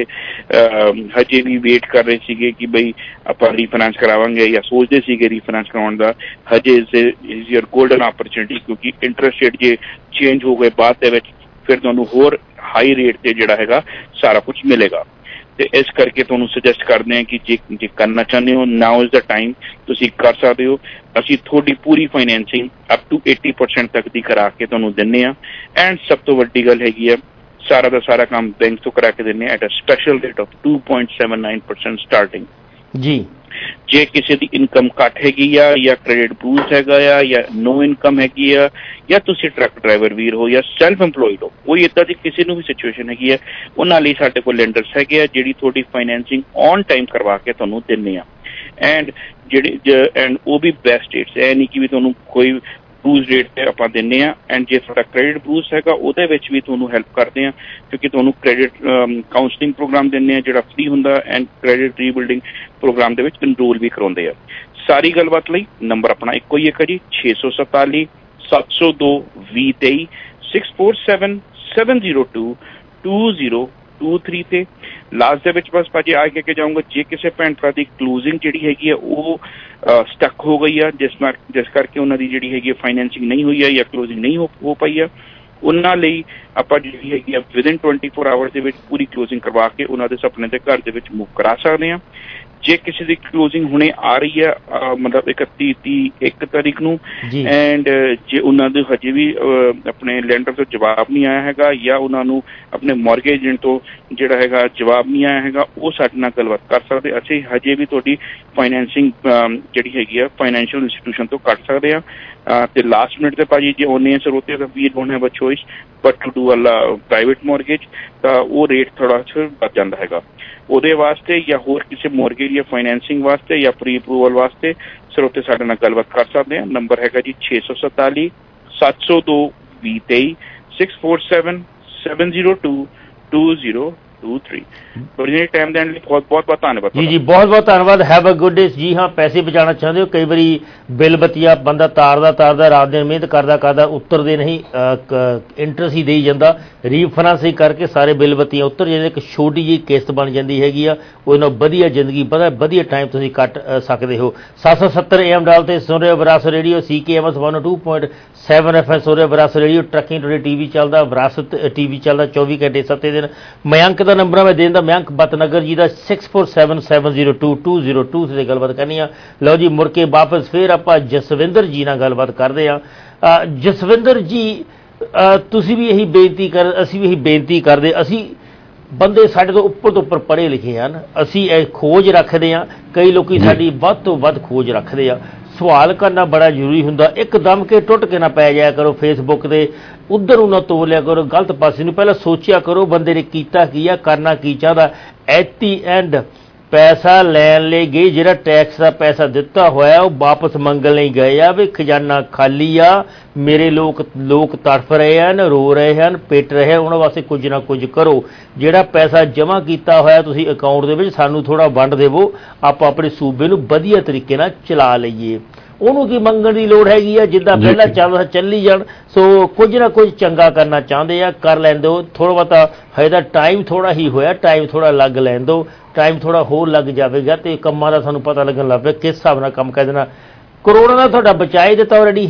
Speaker 10: ਹਜੇ ਵੀ ਵੇਟ ਕਰ ਰਹੇ ਸੀਗੇ ਕਿ ਬਈ ਆਪਾਂ ਰੀਫਾਈਨੈਂਸ ਕਰਾਵਾਂਗੇ ਜਾਂ ਸੋਚਦੇ ਸੀਗੇ ਰੀਫਾਈਨੈਂਸ ਕਰਾਉਣ ਦਾ, ਹਜੇ ਇਜ਼ ਯਰ ਗੋਲਡਨ ਆਪਰਚੁਨਿਟੀ, ਕਿਉਂਕਿ ਇੰਟਰਸਟ ਰੇਟ ਜੇ ਚੇਂਜ ਹੋ ਗਏ ਬਾਅਦ ਦੇ ਵਿੱਚ ਫਿਰ ਤੁਹਾਨੂੰ ਹੋਰ ਹਾਈ ਰੇਟ ਤੇ ਜਿਹੜਾ ਹੈਗਾ ਸਾਰਾ ਕੁਝ ਮਿਲੇਗਾ। ਤੇ ਇਸ ਕਰਕੇ ਤੁਹਾਨੂੰ ਸੁਜੈਸਟ ਕਰਦੇ ਹਾਂ ਕਿ ਜੇ ਜੇ ਕਰਨਾ ਚਾਹੁੰਦੇ ਹੋ ਨਾਓ ਇਜ਼ ਦਾ ਟਾਈਮ, ਤੁਸੀਂ ਕਰ ਸਕਦੇ ਹੋ। ਅਸੀਂ ਤੁਹਾਡੀ ਪੂਰੀ financing up to eighty percent ਤੱਕ ਦੀ ਕਰਾ ਕੇ ਤੁਹਾਨੂੰ ਦਿੰਦੇ ਹਾਂ। ਐਂਡ ਸਭ ਤੋਂ ਵੱਡੀ ਗੱਲ ਹੈਗੀ ਆ, ਸਾਰਾ ਦਾ ਸਾਰਾ ਕੰਮ ਬੈਂਕ ਤੋਂ ਕਰਾ ਕੇ ਦਿੰਦੇ ਹਾਂ at a special rate of two point seven nine percent starting ਜੀ। ਜੇ ਕਿਸੇ ਦੀ ਇਨਕਮ ਘੱਟ ਹੈਗੀ ਆ ਜਾਂ ਕ੍ਰੈਡਿਟ ਬੂਸਟ ਹੈਗਾ ਆ ਜਾਂ ਨੋ ਇਨਕਮ ਹੈਗੀ ਆ ਜਾਂ ਤੁਸੀਂ ਟਰੱਕ ਡਰਾਈਵਰ ਵੀਰ ਹੋ ਜਾਂ ਸੈਲਫ ਇੰਪਲੋਇਡ ਹੋ, ਕੋਈ ਇੱਦਾਂ ਦੀ ਕਿਸੇ ਨੂੰ ਵੀ ਸਿਚੁਏਸ਼ਨ ਹੈਗੀ ਆ, ਉਹਨਾਂ ਲਈ ਸਾਡੇ ਕੋਲ ਲੈਂਡਰਸ ਹੈਗੇ ਆ ਜਿਹੜੀ ਤੁਹਾਡੀ ਫਾਈਨੈਂਸਿੰਗ ਔਨ ਟਾਈਮ ਕਰਵਾ ਕੇ ਤੁਹਾਨੂੰ ਦਿੰਦੇ ਆ। ਐਂਡ ਜਿਹੜੇ ਐਂਡ ਉਹ ਵੀ ਬੈਸਟ ਰੇਟਸ, ਇਹ ਨਹੀਂ ਕਿ ਵੀ ਤੁਹਾਨੂੰ ਕੋਈ ਬੂਸਟ ਰੇਟ ਤੇ ਆਪਾਂ ਦਿੰਦੇ ਹਾਂ। ਐਂਡ ਜੇ ਤੁਹਾਡਾ ਕ੍ਰੈਡਿਟ ਬੂਸਟ ਹੈਗਾ ਉਹਦੇ ਵਿੱਚ ਵੀ ਤੁਹਾਨੂੰ ਹੈਲਪ ਕਰਦੇ ਹਾਂ, ਕਿਉਂਕਿ ਤੁਹਾਨੂੰ ਕ੍ਰੈਡਿਟ ਕਾਉਂਸਲਿੰਗ ਪ੍ਰੋਗਰਾਮ ਦਿੰਦੇ ਆ ਜਿਹੜਾ ਫ੍ਰੀ ਹੁੰਦਾ, ਐਂਡ ਕ੍ਰੈਡਿਟ ਰੀਬਿਲਡਿੰਗ ਪ੍ਰੋਗਰਾਮ ਦੇ ਵਿੱਚ ਇਨਰੋਲ ਵੀ ਕਰਾਉਂਦੇ ਆ। ਸਾਰੀ ਗੱਲਬਾਤ ਲਈ ਨੰਬਰ ਆਪਣਾ ਇੱਕੋ ਹੀ ਹੈ ਜੀ, ਛੇ ਸੌ ਸਤਾਲੀ ਸੱਤ ਸੌ ਦੋ ਵੀਹ ਤੇਈ six four seven seven zero two two zero two three ਤੇ ਲਾਸਟ ਦੇ ਵਿੱਚ ਬਸ ਭਾਜੀ ਆ ਕੇ ਕੇ ਜਾਊਂਗਾ, ਜੇ ਕਿਸੇ ਭੈਣ ਭਰਾ ਦੀ ਕਲੋਜ਼ਿੰਗ ਜਿਹੜੀ ਹੈਗੀ ਆ ਉਹ ਸਟਕ ਹੋ ਗਈ ਆ, ਜਿਸ ਨਾਲ ਜਿਸ ਕਰਕੇ ਉਹਨਾਂ ਦੀ ਜਿਹੜੀ ਹੈਗੀ ਫਾਈਨੈਂਸਿੰਗ ਨਹੀਂ ਹੋਈ ਆ ਜਾਂ ਕਲੋਜ਼ਿੰਗ ਨਹੀਂ ਹੋ ਹੋ ਪਾਈ ਆ, ਉਹਨਾਂ ਲਈ ਆਪਾਂ ਜਿਹੜੀ ਹੈਗੀ ਆ ਵਿਦਿਨ ਟਵੈਂਟੀ ਫੋਰ ਆਵਰਸ ਦੇ ਵਿੱਚ ਪੂਰੀ ਕਲੋਜ਼ਿੰਗ ਕਰਵਾ ਕੇ ਉਹਨਾਂ ਦੇ ਸੁਪਨੇ ਦੇ ਘਰ ਦੇ ਵਿੱਚ ਮੂਵ ਕਰਾ ਸਕਦੇ ਹਾਂ। ਜੇ ਕਿਸੇ ਦੀ ਕਲੋਜ਼ਿੰਗ ਹੁਣੇ ਆ ਰਹੀ ਹੈ ਮਤਲਬ ਇਕੱਤੀ ਤੀਹ ਇੱਕ ਤਾਰੀਖ ਨੂੰ, ਐਂਡ ਜੇ ਉਹਨਾਂ ਦੇ ਹਜੇ ਵੀ ਆਪਣੇ ਲੈਂਡਰ ਤੋਂ ਜਵਾਬ ਨਹੀਂ ਆਇਆ ਹੈਗਾ ਜਾਂ ਉਹਨਾਂ ਨੂੰ ਆਪਣੇ ਮੌਰਗੇਜ ਏਜੰਟ ਤੋਂ ਜਿਹੜਾ ਹੈਗਾ ਜਵਾਬ ਨਹੀਂ ਆਇਆ ਹੈਗਾ, ਉਹ ਸਾਡੇ ਨਾਲ ਗੱਲਬਾਤ ਕਰ ਸਕਦੇ। ਅਸੀਂ ਹਜੇ ਵੀ ਤੁਹਾਡੀ ਫਾਈਨੈਂਸਿੰਗ ਜਿਹੜੀ ਹੈਗੀ ਆ ਫਾਈਨੈਂਸ਼ੀਅਲ ਇੰਸਟੀਟਿਊਸ਼ਨ ਤੋਂ ਕੱਢ ਸਕਦੇ ਹਾਂ। ਤੇ ਲਾਸਟ ਮਿੰਟ ਤੇ ਭਾਜੀ ਜੇ ਉਹਨੇ ਸਰੋਤੇ ਤਾਂ ਵੀ don't have a choice but to do a private mortgage, ਤਾਂ ਉਹ ਰੇਟ ਥੋੜਾ ਜਿਹਾ ਵੱਧ ਜਾਂਦਾ ਹੈਗਾ। ਉਹਦੇ ਵਾਸਤੇ ਜਾਂ ਹੋਰ ਕਿਸੇ ਮੌਰਗੇਜ ਜਾਂ ਫਾਈਨੈਂਸਿੰਗ ਵਾਸਤੇ ਜਾਂ ਪ੍ਰੀ ਅਪਰੂਵਲ ਵਾਸਤੇ ਸਰੋਤੇ ਸਾਡੇ ਨਾਲ ਗੱਲਬਾਤ ਕਰ ਸਕਦੇ ਹਾਂ। ਨੰਬਰ ਹੈਗਾ ਜੀ ਛੇ ਸੌ ਸਤਾਲੀ ਸੱਤ ਸੌ ਦੋ ਵੀਹ ਤੇਈ six four seven seven zero two two zero two three. ਬੜੇ ਟਾਈਮ ਦੇਣ ਲਈ ਬਹੁਤ ਬਹੁਤ ਬਹੁਤ ਧੰਨਵਾਦ ਜੀ ਜੀ
Speaker 8: ਬਹੁਤ ਬਹੁਤ ਧੰਨਵਾਦ। Have a good day. ਜੀ ਹਾਂ, ਪੈਸੇ ਬਚਾਉਣਾ ਚਾਹੁੰਦੇ ਹੋ, ਕਈ ਵਾਰੀ ਬਿੱਲ ਬੱਤੀਆ ਬੰਦਾ ਤਾਰਦਾ ਤਾਰਦਾ ਰਾਤ ਦਿਨ ਮਿਹਨਤ ਕਰਦਾ ਕਰਦਾ ਉੱਤਰਦੇ ਨਹੀਂ, ਇੰਟਰਸਟ ਹੀ ਦੇਈ ਜਾਂਦਾ, ਰੀਫਾਈਨੈਂਸ ਹੀ ਕਰਕੇ ਸਾਰੇ ਬਿੱਲ ਬੱਤੀਆਂ ਉੱਤਰ ਜਾਂਦੇ, ਇੱਕ ਛੋਟੀ ਜਿਹੀ ਕਿਸ਼ਤ ਬਣ ਜਾਂਦੀ ਹੈਗੀ ਆ, ਉਹਦੇ ਨਾਲ ਵਧੀਆ ਜ਼ਿੰਦਗੀ ਵਧਾ ਵਧੀਆ ਟਾਈਮ ਤੁਸੀਂ ਕੱਟ ਸਕਦੇ ਹੋ। ਸੱਤ ਸੌ ਸੱਤਰ ਏ ਐਮ ਡਾਲ ਤੇ ਸੁਣ ਰਹੇ ਹੋ Virasat radio, C K M S one two point seven F M ਸੁਣ ਰਹੇ ਹੋ Virasat radio. Trucking today T V ਚੱਲਦਾ, ਵਿਰਾਸਤ ਟੀ ਵੀ ਚੱਲਦਾ ਚੌਵੀ ਘੰਟੇ ਸੱਤੇ ਦਿਨ। ਮਯੰਕ ਦਾ ਨੰਬਰ ਮੈਂ ਦੇਣ ਦਾ, ਮਯੰਕ ਬਤਨਗਰ ਜੀ ਦਾ six four seven seven zero two two zero two ਤੇ ਗੱਲਬਾਤ ਕਰਨੀ ਆ। ਲਓ ਜੀ ਮੁੜ ਕੇ ਵਾਪਸ ਫਿਰ ਆਪਾਂ ਜਸਵਿੰਦਰ ਜੀ ਨਾਲ ਗੱਲਬਾਤ ਕਰਦੇ ਹਾਂ। ਜਸਵਿੰਦਰ ਜੀ, ਤੁਸੀਂ ਵੀ ਇਹੀ ਬੇਨਤੀ ਕਰ, ਅਸੀਂ ਵੀ ਇਹੀ ਬੇਨਤੀ ਕਰਦੇ, ਅਸੀਂ ਬੰਦੇ ਸਾਡੇ ਤੋਂ ਉੱਪਰ ਤੋਂ ਉੱਪਰ ਪੜ੍ਹੇ ਲਿਖੇ ਹਨ, ਅਸੀਂ ਇਹ ਖੋਜ ਰੱਖਦੇ ਹਾਂ, ਕਈ ਲੋਕੀ ਸਾਡੀ ਵੱਧ ਤੋਂ ਵੱਧ ਖੋਜ ਰੱਖਦੇ ਆ। ਸਵਾਲ ਕਰਨਾ ਬੜਾ ਜ਼ਰੂਰੀ ਹੁੰਦਾ, ਇੱਕਦਮ ਕੇ ਟੁੱਟ ਕੇ ਨਾ ਪੈ ਜਾਇਆ ਕਰੋ ਫੇਸਬੁੱਕ 'ਤੇ, ਉੱਧਰ ਨੂੰ ਨਾ ਤੋਲਿਆ ਕਰੋ ਗਲਤ ਪਾਸੇ ਨੂੰ, ਪਹਿਲਾਂ ਸੋਚਿਆ ਕਰੋ ਬੰਦੇ ਨੇ ਕੀਤਾ ਕੀ ਆ, ਕਰਨਾ ਕੀ ਚਾਹੁੰਦਾ। ਐਟ ਦੀ ਐਂਡ ਪੈਸਾ ਲੈਣ ਲਈ ਗਏ, ਜਿਹੜਾ ਟੈਕਸ ਦਾ ਪੈਸਾ ਦਿੱਤਾ ਹੋਇਆ ਉਹ ਵਾਪਸ ਮੰਗਣ ਲਈ ਗਏ ਆ, ਵੀ ਖਜ਼ਾਨਾ ਖਾਲੀ ਆ, ਮੇਰੇ ਲੋਕ ਲੋਕ ਤੜਫ ਰਹੇ ਹਨ, ਰੋ ਰਹੇ ਹਨ, ਪਿੱਟ ਰਹੇ, ਉਹਨਾਂ ਵਾਸਤੇ ਕੁਝ ਨਾ ਕੁਝ ਕਰੋ। ਜਿਹੜਾ ਪੈਸਾ ਜਮ੍ਹਾਂ ਕੀਤਾ ਹੋਇਆ ਤੁਸੀਂ ਅਕਾਊਂਟ ਦੇ ਵਿੱਚ ਸਾਨੂੰ ਥੋੜ੍ਹਾ ਵੰਡ ਦੇਵੋ, ਆਪਾਂ ਆਪਣੇ ਸੂਬੇ ਨੂੰ ਵਧੀਆ ਤਰੀਕੇ ਨਾਲ ਚਲਾ ਲਈਏ। ਉਹਨੂੰ ਕੀ ਮੰਗਣ ਦੀ ਲੋੜ ਹੈਗੀ ਆ, ਜਿੱਦਾਂ ਪਹਿਲਾਂ ਚੱਲ ਚੱਲੀ ਜਾਣ। ਸੋ ਕੁਝ ਨਾ ਕੁਝ ਚੰਗਾ ਕਰਨਾ ਚਾਹੁੰਦੇ ਆ, ਕਰ ਲੈਣ ਦਿਓ। ਥੋੜ੍ਹਾ ਬਹੁਤਾ ਹਜੇ ਤਾਂ ਟਾਈਮ ਥੋੜ੍ਹਾ ਹੀ ਹੋਇਆ, ਟਾਈਮ ਥੋੜ੍ਹਾ ਲੱਗ ਲੈਣ ਦਿਓ, ਟਾਈਮ ਥੋੜ੍ਹਾ ਹੋਰ ਲੱਗ ਜਾਵੇਗਾ ਅਤੇ ਕੰਮਾਂ ਦਾ ਸਾਨੂੰ ਪਤਾ ਲੱਗਣ ਲੱਗ ਪਿਆ ਕਿਸ ਹਿਸਾਬ ਨਾਲ ਕੰਮ ਕਰ ਦੇਣਾ। ਕਰੋੜਾਂ ਦਾ ਤੁਹਾਡਾ ਬਚਾ ਹੀ ਦਿੱਤਾ ਆਲਰੇਡੀ,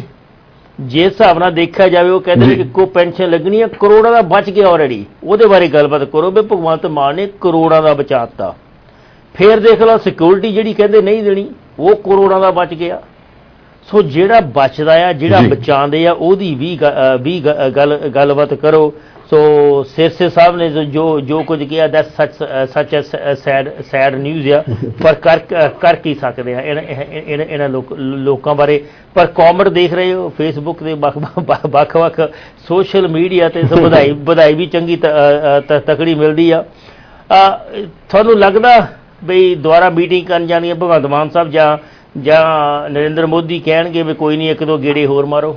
Speaker 8: ਜਿਸ ਹਿਸਾਬ ਨਾਲ ਦੇਖਿਆ ਜਾਵੇ ਉਹ ਕਹਿੰਦੇ ਨੇ ਇੱਕੋ ਪੈਨਸ਼ਨ ਲੱਗਣੀ ਹੈ, ਕਰੋੜਾਂ ਦਾ ਬਚ ਗਿਆ ਆਲਰੇਡੀ। ਉਹਦੇ ਬਾਰੇ ਗੱਲਬਾਤ ਕਰੋ ਵੀ ਭਗਵੰਤ ਮਾਨ ਨੇ ਕਰੋੜਾਂ ਦਾ ਬਚਾ ਦਿੱਤਾ। ਫਿਰ ਦੇਖ ਲਓ ਸਿਕਿਉਰਿਟੀ ਜਿਹੜੀ ਕਹਿੰਦੇ ਨਹੀਂ ਦੇਣੀ, ਉਹ ਕਰੋੜਾਂ ਦਾ ਬਚ ਗਿਆ। ਸੋ ਜਿਹੜਾ ਬਚਦਾ ਆ, ਜਿਹੜਾ ਬਚਾਉਂਦੇ ਆ, ਉਹਦੀ ਵੀ ਵੀ ਗੱਲ ਗੱਲਬਾਤ ਕਰੋ। ਸੋ ਸੋ ਸਿਰਸੇ ਸਾਹਿਬ ਨੇ ਜੋ ਜੋ ਕੁਝ ਕਿਹਾ ਦੈਟ ਸੱਚ ਸੱਚ ਸੈਡ ਸੈਡ ਨਿਊਜ਼ ਆ, ਪਰ ਕਰ ਕਰ ਕੀ ਸਕਦੇ ਆ ਇਹਨਾਂ ਇਹਨਾਂ ਲੋਕਾਂ ਬਾਰੇ। ਪਰ ਕਮੈਂਟ ਦੇਖ ਰਹੇ ਹੋ ਫੇਸਬੁੱਕ ਦੇ ਵੱਖ ਵੱਖ ਸੋਸ਼ਲ ਮੀਡੀਆ ਤੇ ਵਧਾਈ ਵਧਾਈ ਵੀ ਚੰਗੀ ਤਕੜੀ ਮਿਲਦੀ ਆ। ਤੁਹਾਨੂੰ ਲੱਗਦਾ ਬਈ ਦੁਬਾਰਾ ਮੀਟਿੰਗ ਕਰਨ ਜਾਣੀ ਹੈ ਭਗਵੰਤ ਮਾਨ ਸਾਹਿਬ ਜਾਂ ਜਾਂ ਨਰਿੰਦਰ ਮੋਦੀ ਕਹਿਣਗੇ ਵੀ ਕੋਈ ਨਹੀਂ ਇੱਕ ਦੋ ਗੇੜੇ ਹੋਰ ਮਾਰੋ?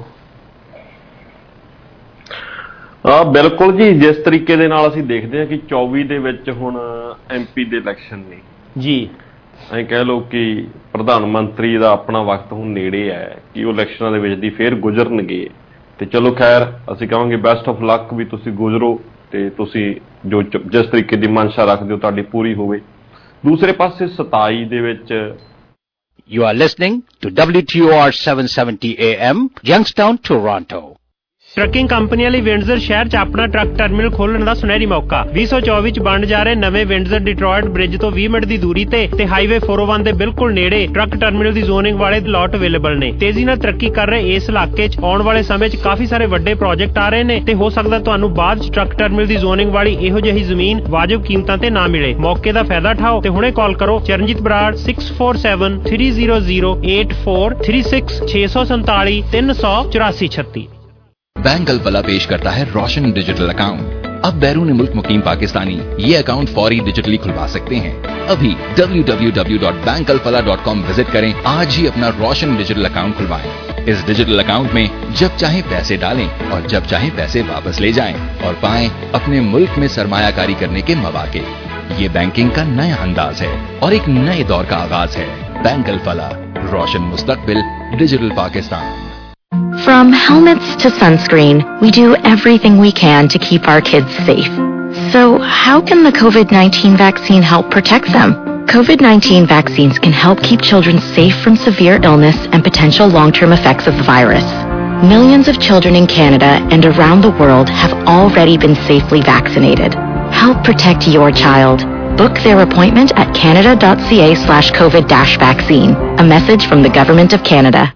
Speaker 9: ਹਾਂ ਬਿਲਕੁਲ ਜੀ, ਜਿਸ ਤਰੀਕੇ ਦੇ ਨਾਲ ਅਸੀਂ ਦੇਖਦੇ ਹਾਂ ਕਿ ਚੌਵੀ ਦੇ ਵਿੱਚ ਹੁਣ ਐਮ ਪੀ ਦੇ ਇਲੈਕਸ਼ਨ ਨੇ
Speaker 8: ਜੀ,
Speaker 9: ਐਂ ਕਹਿ ਲਓ ਕਿ ਪ੍ਰਧਾਨ ਮੰਤਰੀ ਦਾ ਆਪਣਾ ਵਕਤ ਹੁਣ ਨੇੜੇ ਹੈ ਕਿ ਉਹ ਇਲੈਕਸ਼ਨਾਂ ਦੇ ਵਿੱਚ ਦੀ ਫੇਰ ਗੁਜ਼ਰਨਗੇ। ਤੇ ਚਲੋ ਖੈਰ ਅਸੀਂ ਕਹਾਂਗੇ ਬੈਸਟ ਆਫ ਲੱਕ, ਵੀ ਤੁਸੀਂ ਗੁਜ਼ਰੋ ਤੇ ਤੁਸੀਂ ਜੋ ਜਿਸ ਤਰੀਕੇ ਦੀ ਮਨਸ਼ਾ ਰੱਖਦੇ ਹੋ ਤੁਹਾਡੀ ਪੂਰੀ ਹੋਵੇ। ਦੂਸਰੇ ਪਾਸੇ ਸਤਾਈ ਦੇ ਵਿੱਚ
Speaker 4: You are listening to W T O R seven seventy A M, Youngstown, Toronto.
Speaker 11: Trucking ਕੰਪਨੀਆਂ ਲਈ ਵਿੰਡਜ਼ਰ ਸ਼ਹਿਰ 'ਚ ਆਪਣਾ ਟਰੱਕ ਟਰਮੀਨਲ ਖੋਲ੍ਹਣ ਦਾ ਸੁਨਹਿਰੀ ਮੌਕਾ। ਵੀਹ ਸੌ ਚੌਵੀ 'ਚ ਬਣ ਜਾ ਰਹੇ ਨਵੇਂ ਵਿੰਡਜ਼ਰ ਡਿਟਰੋਇਟ ਬ੍ਰਿਜ ਤੋਂ ਵੀਹ ਮਿੰਟ ਦੀ ਦੂਰੀ ਤੇ ਤੇ ਹਾਈਵੇ ਚਾਰ ਸੌ ਇੱਕ ਦੇ ਬਿਲਕੁਲ ਨੇੜੇ ਟਰੱਕ ਟਰਮੀਨਲ ਦੀ ਜ਼ੋਨਿੰਗ ਵਾਲੇ ਲਾਟ ਅਵੇਲੇਬਲ ਨੇ। ਤੇਜ਼ੀ ਨਾਲ ਤਰੱਕੀ ਕਰ ਰਹੇ ਇਸ ਇਲਾਕੇ 'ਚ ਆਉਣ ਵਾਲੇ ਸਮੇਂ 'ਚ ਕਾਫੀ ਸਾਰੇ ਵੱਡੇ ਪ੍ਰੋਜੈਕਟ ਆ ਰਹੇ ਨੇ ਤੇ ਹੋ ਸਕਦਾ ਤੁਹਾਨੂੰ ਬਾਅਦ 'ਚ ਟਰੱਕ ਟਰਮੀਨਲ ਦੀ ਜ਼ੋਨਿੰਗ ਵਾਲੀ ਇਹੋ ਜਿਹੀ ਜ਼ਮੀਨ ਵਾਜਬ ਕੀਮਤਾਂ ਤੇ ਨਾ ਮਿਲੇ। ਮੌਕੇ ਦਾ ਫਾਇਦਾ ਉਠਾਓ ਤੇ ਹੁਣੇ ਕਾਲ ਕਰੋ Charanjit Brar six four seven three zero zero eight four three six ਛੇ ਸੌ ਸੰਤਾਲੀ ਤਿੰਨ ਸੌ ਚੁਰਾਸੀ ਛੱਤੀ।
Speaker 12: बैंक गलफला पेश करता है रोशन डिजिटल अकाउंट। अब बैरून मुल्क मुकीम पाकिस्तानी ये अकाउंट फौरी डिजिटली खुलवा सकते हैं। अभी W W W dot bank Alfalah dot com visit करें, आज ही अपना रोशन डिजिटल अकाउंट खुलवाएं। इस डिजिटल अकाउंट में जब चाहे पैसे डालें और जब चाहे पैसे वापस ले जाएं और पाएं अपने मुल्क में सरमायाकारी करने के मौके। ये बैंकिंग का नया अंदाज है और एक नए दौर का आगाज है। बैंक गलफला, रोशन मुस्तकबिल, digital Pakistan.
Speaker 13: From helmets to sunscreen, we do everything we can to keep our kids safe. So how can the COVID nineteen vaccine help protect them? COVID nineteen vaccines can help keep children safe from severe illness and potential long-term effects of the virus. Millions of children in Canada and around the world have already been safely vaccinated. Help protect your child. Book their appointment at canada.ca slash COVID dash vaccine. A message from the Government of Canada.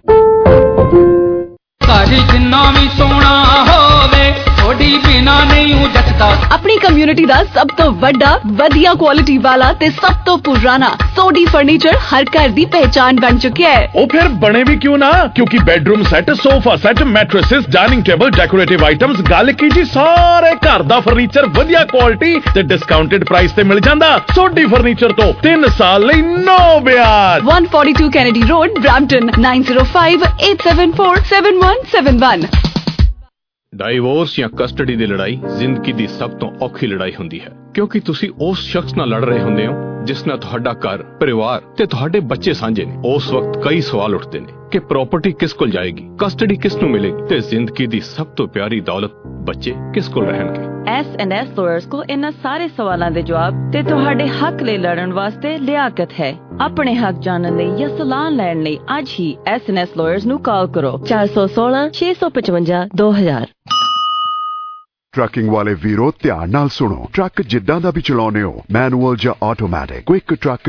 Speaker 14: अपनी community दा सब तो वड्डा वधिया quality वाला ते सब तो पुराना सोडी फर्नीचर हर घर दी पहचान बन चुका है।
Speaker 15: ओ फिर बने भी क्यों ना, क्योंकि bedroom set, sofa set, mattresses, dining table, decorative items, गल की जी सारे घर दा फर्नीचर वधिया क्वालिटी ते डिस्काउंटेड प्राइस ते मिल जांदा। सोडी फर्नीचर तो तीन साल लई नो ब्याज।
Speaker 14: one forty-two Kennedy Road, Brampton, nine zero five eight seven four seven one seven one।
Speaker 16: Divorce ਜਾਂ ਕਸਟਡੀ ਦੀ ਲੜਾਈ ਜ਼ਿੰਦਗੀ ਦੀ ਸਭ ਤੋਂ ਔਖੀ ਲੜਾਈ ਹੁੰਦੀ ਹੈ, ਕਿਉਂਕਿ ਤੁਸੀਂ ਉਸ ਸ਼ਖਸ ਨਾਲ ਲੜ ਰਹੇ ਹੁੰਦੇ ਹੋ ਜਿਸ ਨਾਲ ਤੁਹਾਡਾ ਘਰ, ਪਰਿਵਾਰ ਤੇ ਤੁਹਾਡੇ ਬੱਚੇ ਸਾਂਝੇ ਨੇ। ਉਸ ਵਕਤ ਕਈ ਸਵਾਲ ਉੱਠਦੇ ਨੇ ਕਿ ਪ੍ਰਾਪਰਟੀ ਕਿਸ ਕੋਲ ਜਾਏਗੀ, ਕਸਟਡੀ ਕਿਸ ਨੂੰ ਮਿਲੇਗੀ ਤੇ ਜ਼ਿੰਦਗੀ ਦੀ ਸਭ ਤੋਂ ਪਿਆਰੀ ਦੌਲਤ ਬੱਚੇ ਕਿਸ ਕੋਲ ਰਹਿਣਗੇ।
Speaker 17: ਐਸ ਐਂਡ ਐਸ ਲਾਇਰਸ ਕੋਲ ਇਹਨਾਂ ਸਾਰੇ ਸਵਾਲਾਂ ਦੇ ਜਵਾਬ ਤੇ ਤੁਹਾਡੇ ਹੱਕ ਲਈ ਲੜਨ ਵਾਸਤੇ ਲਿਆਕਤ ਹੈ। ਆਪਣੇ ਹੱਕ ਜਾਣਨ ਲਈ ਜਾਂ ਸਲਾਹ ਲੈਣ ਲਈ ਅੱਜ ਹੀ ਐਸ ਐਂਡ ਐਸ ਲਾਇਰਸ ਨੂੰ ਕਾਲ ਕਰੋ ਚਾਰ ਸੌ ਸੋਲਾਂ ਛੇ ਸੌ ਪਚਵੰਜਾ ਦੋ ਹਜ਼ਾਰ।
Speaker 18: ਟਰੱਕਿੰਗ ਵਾਲੇ ਵੀਰੋ ਧਿਆਨ ਨਾਲ ਸੁਣੋ, ਟਰੱਕ ਜਿੱਦਾਂ ਦਾ ਵੀ ਚਲਾਉਂਦੇ ਹੋ, ਮੈਨੂਅਲ ਜਾਂ ਆਟੋਮੈਟਿਕ, ਕੁਇਕ ਟਰੱਕ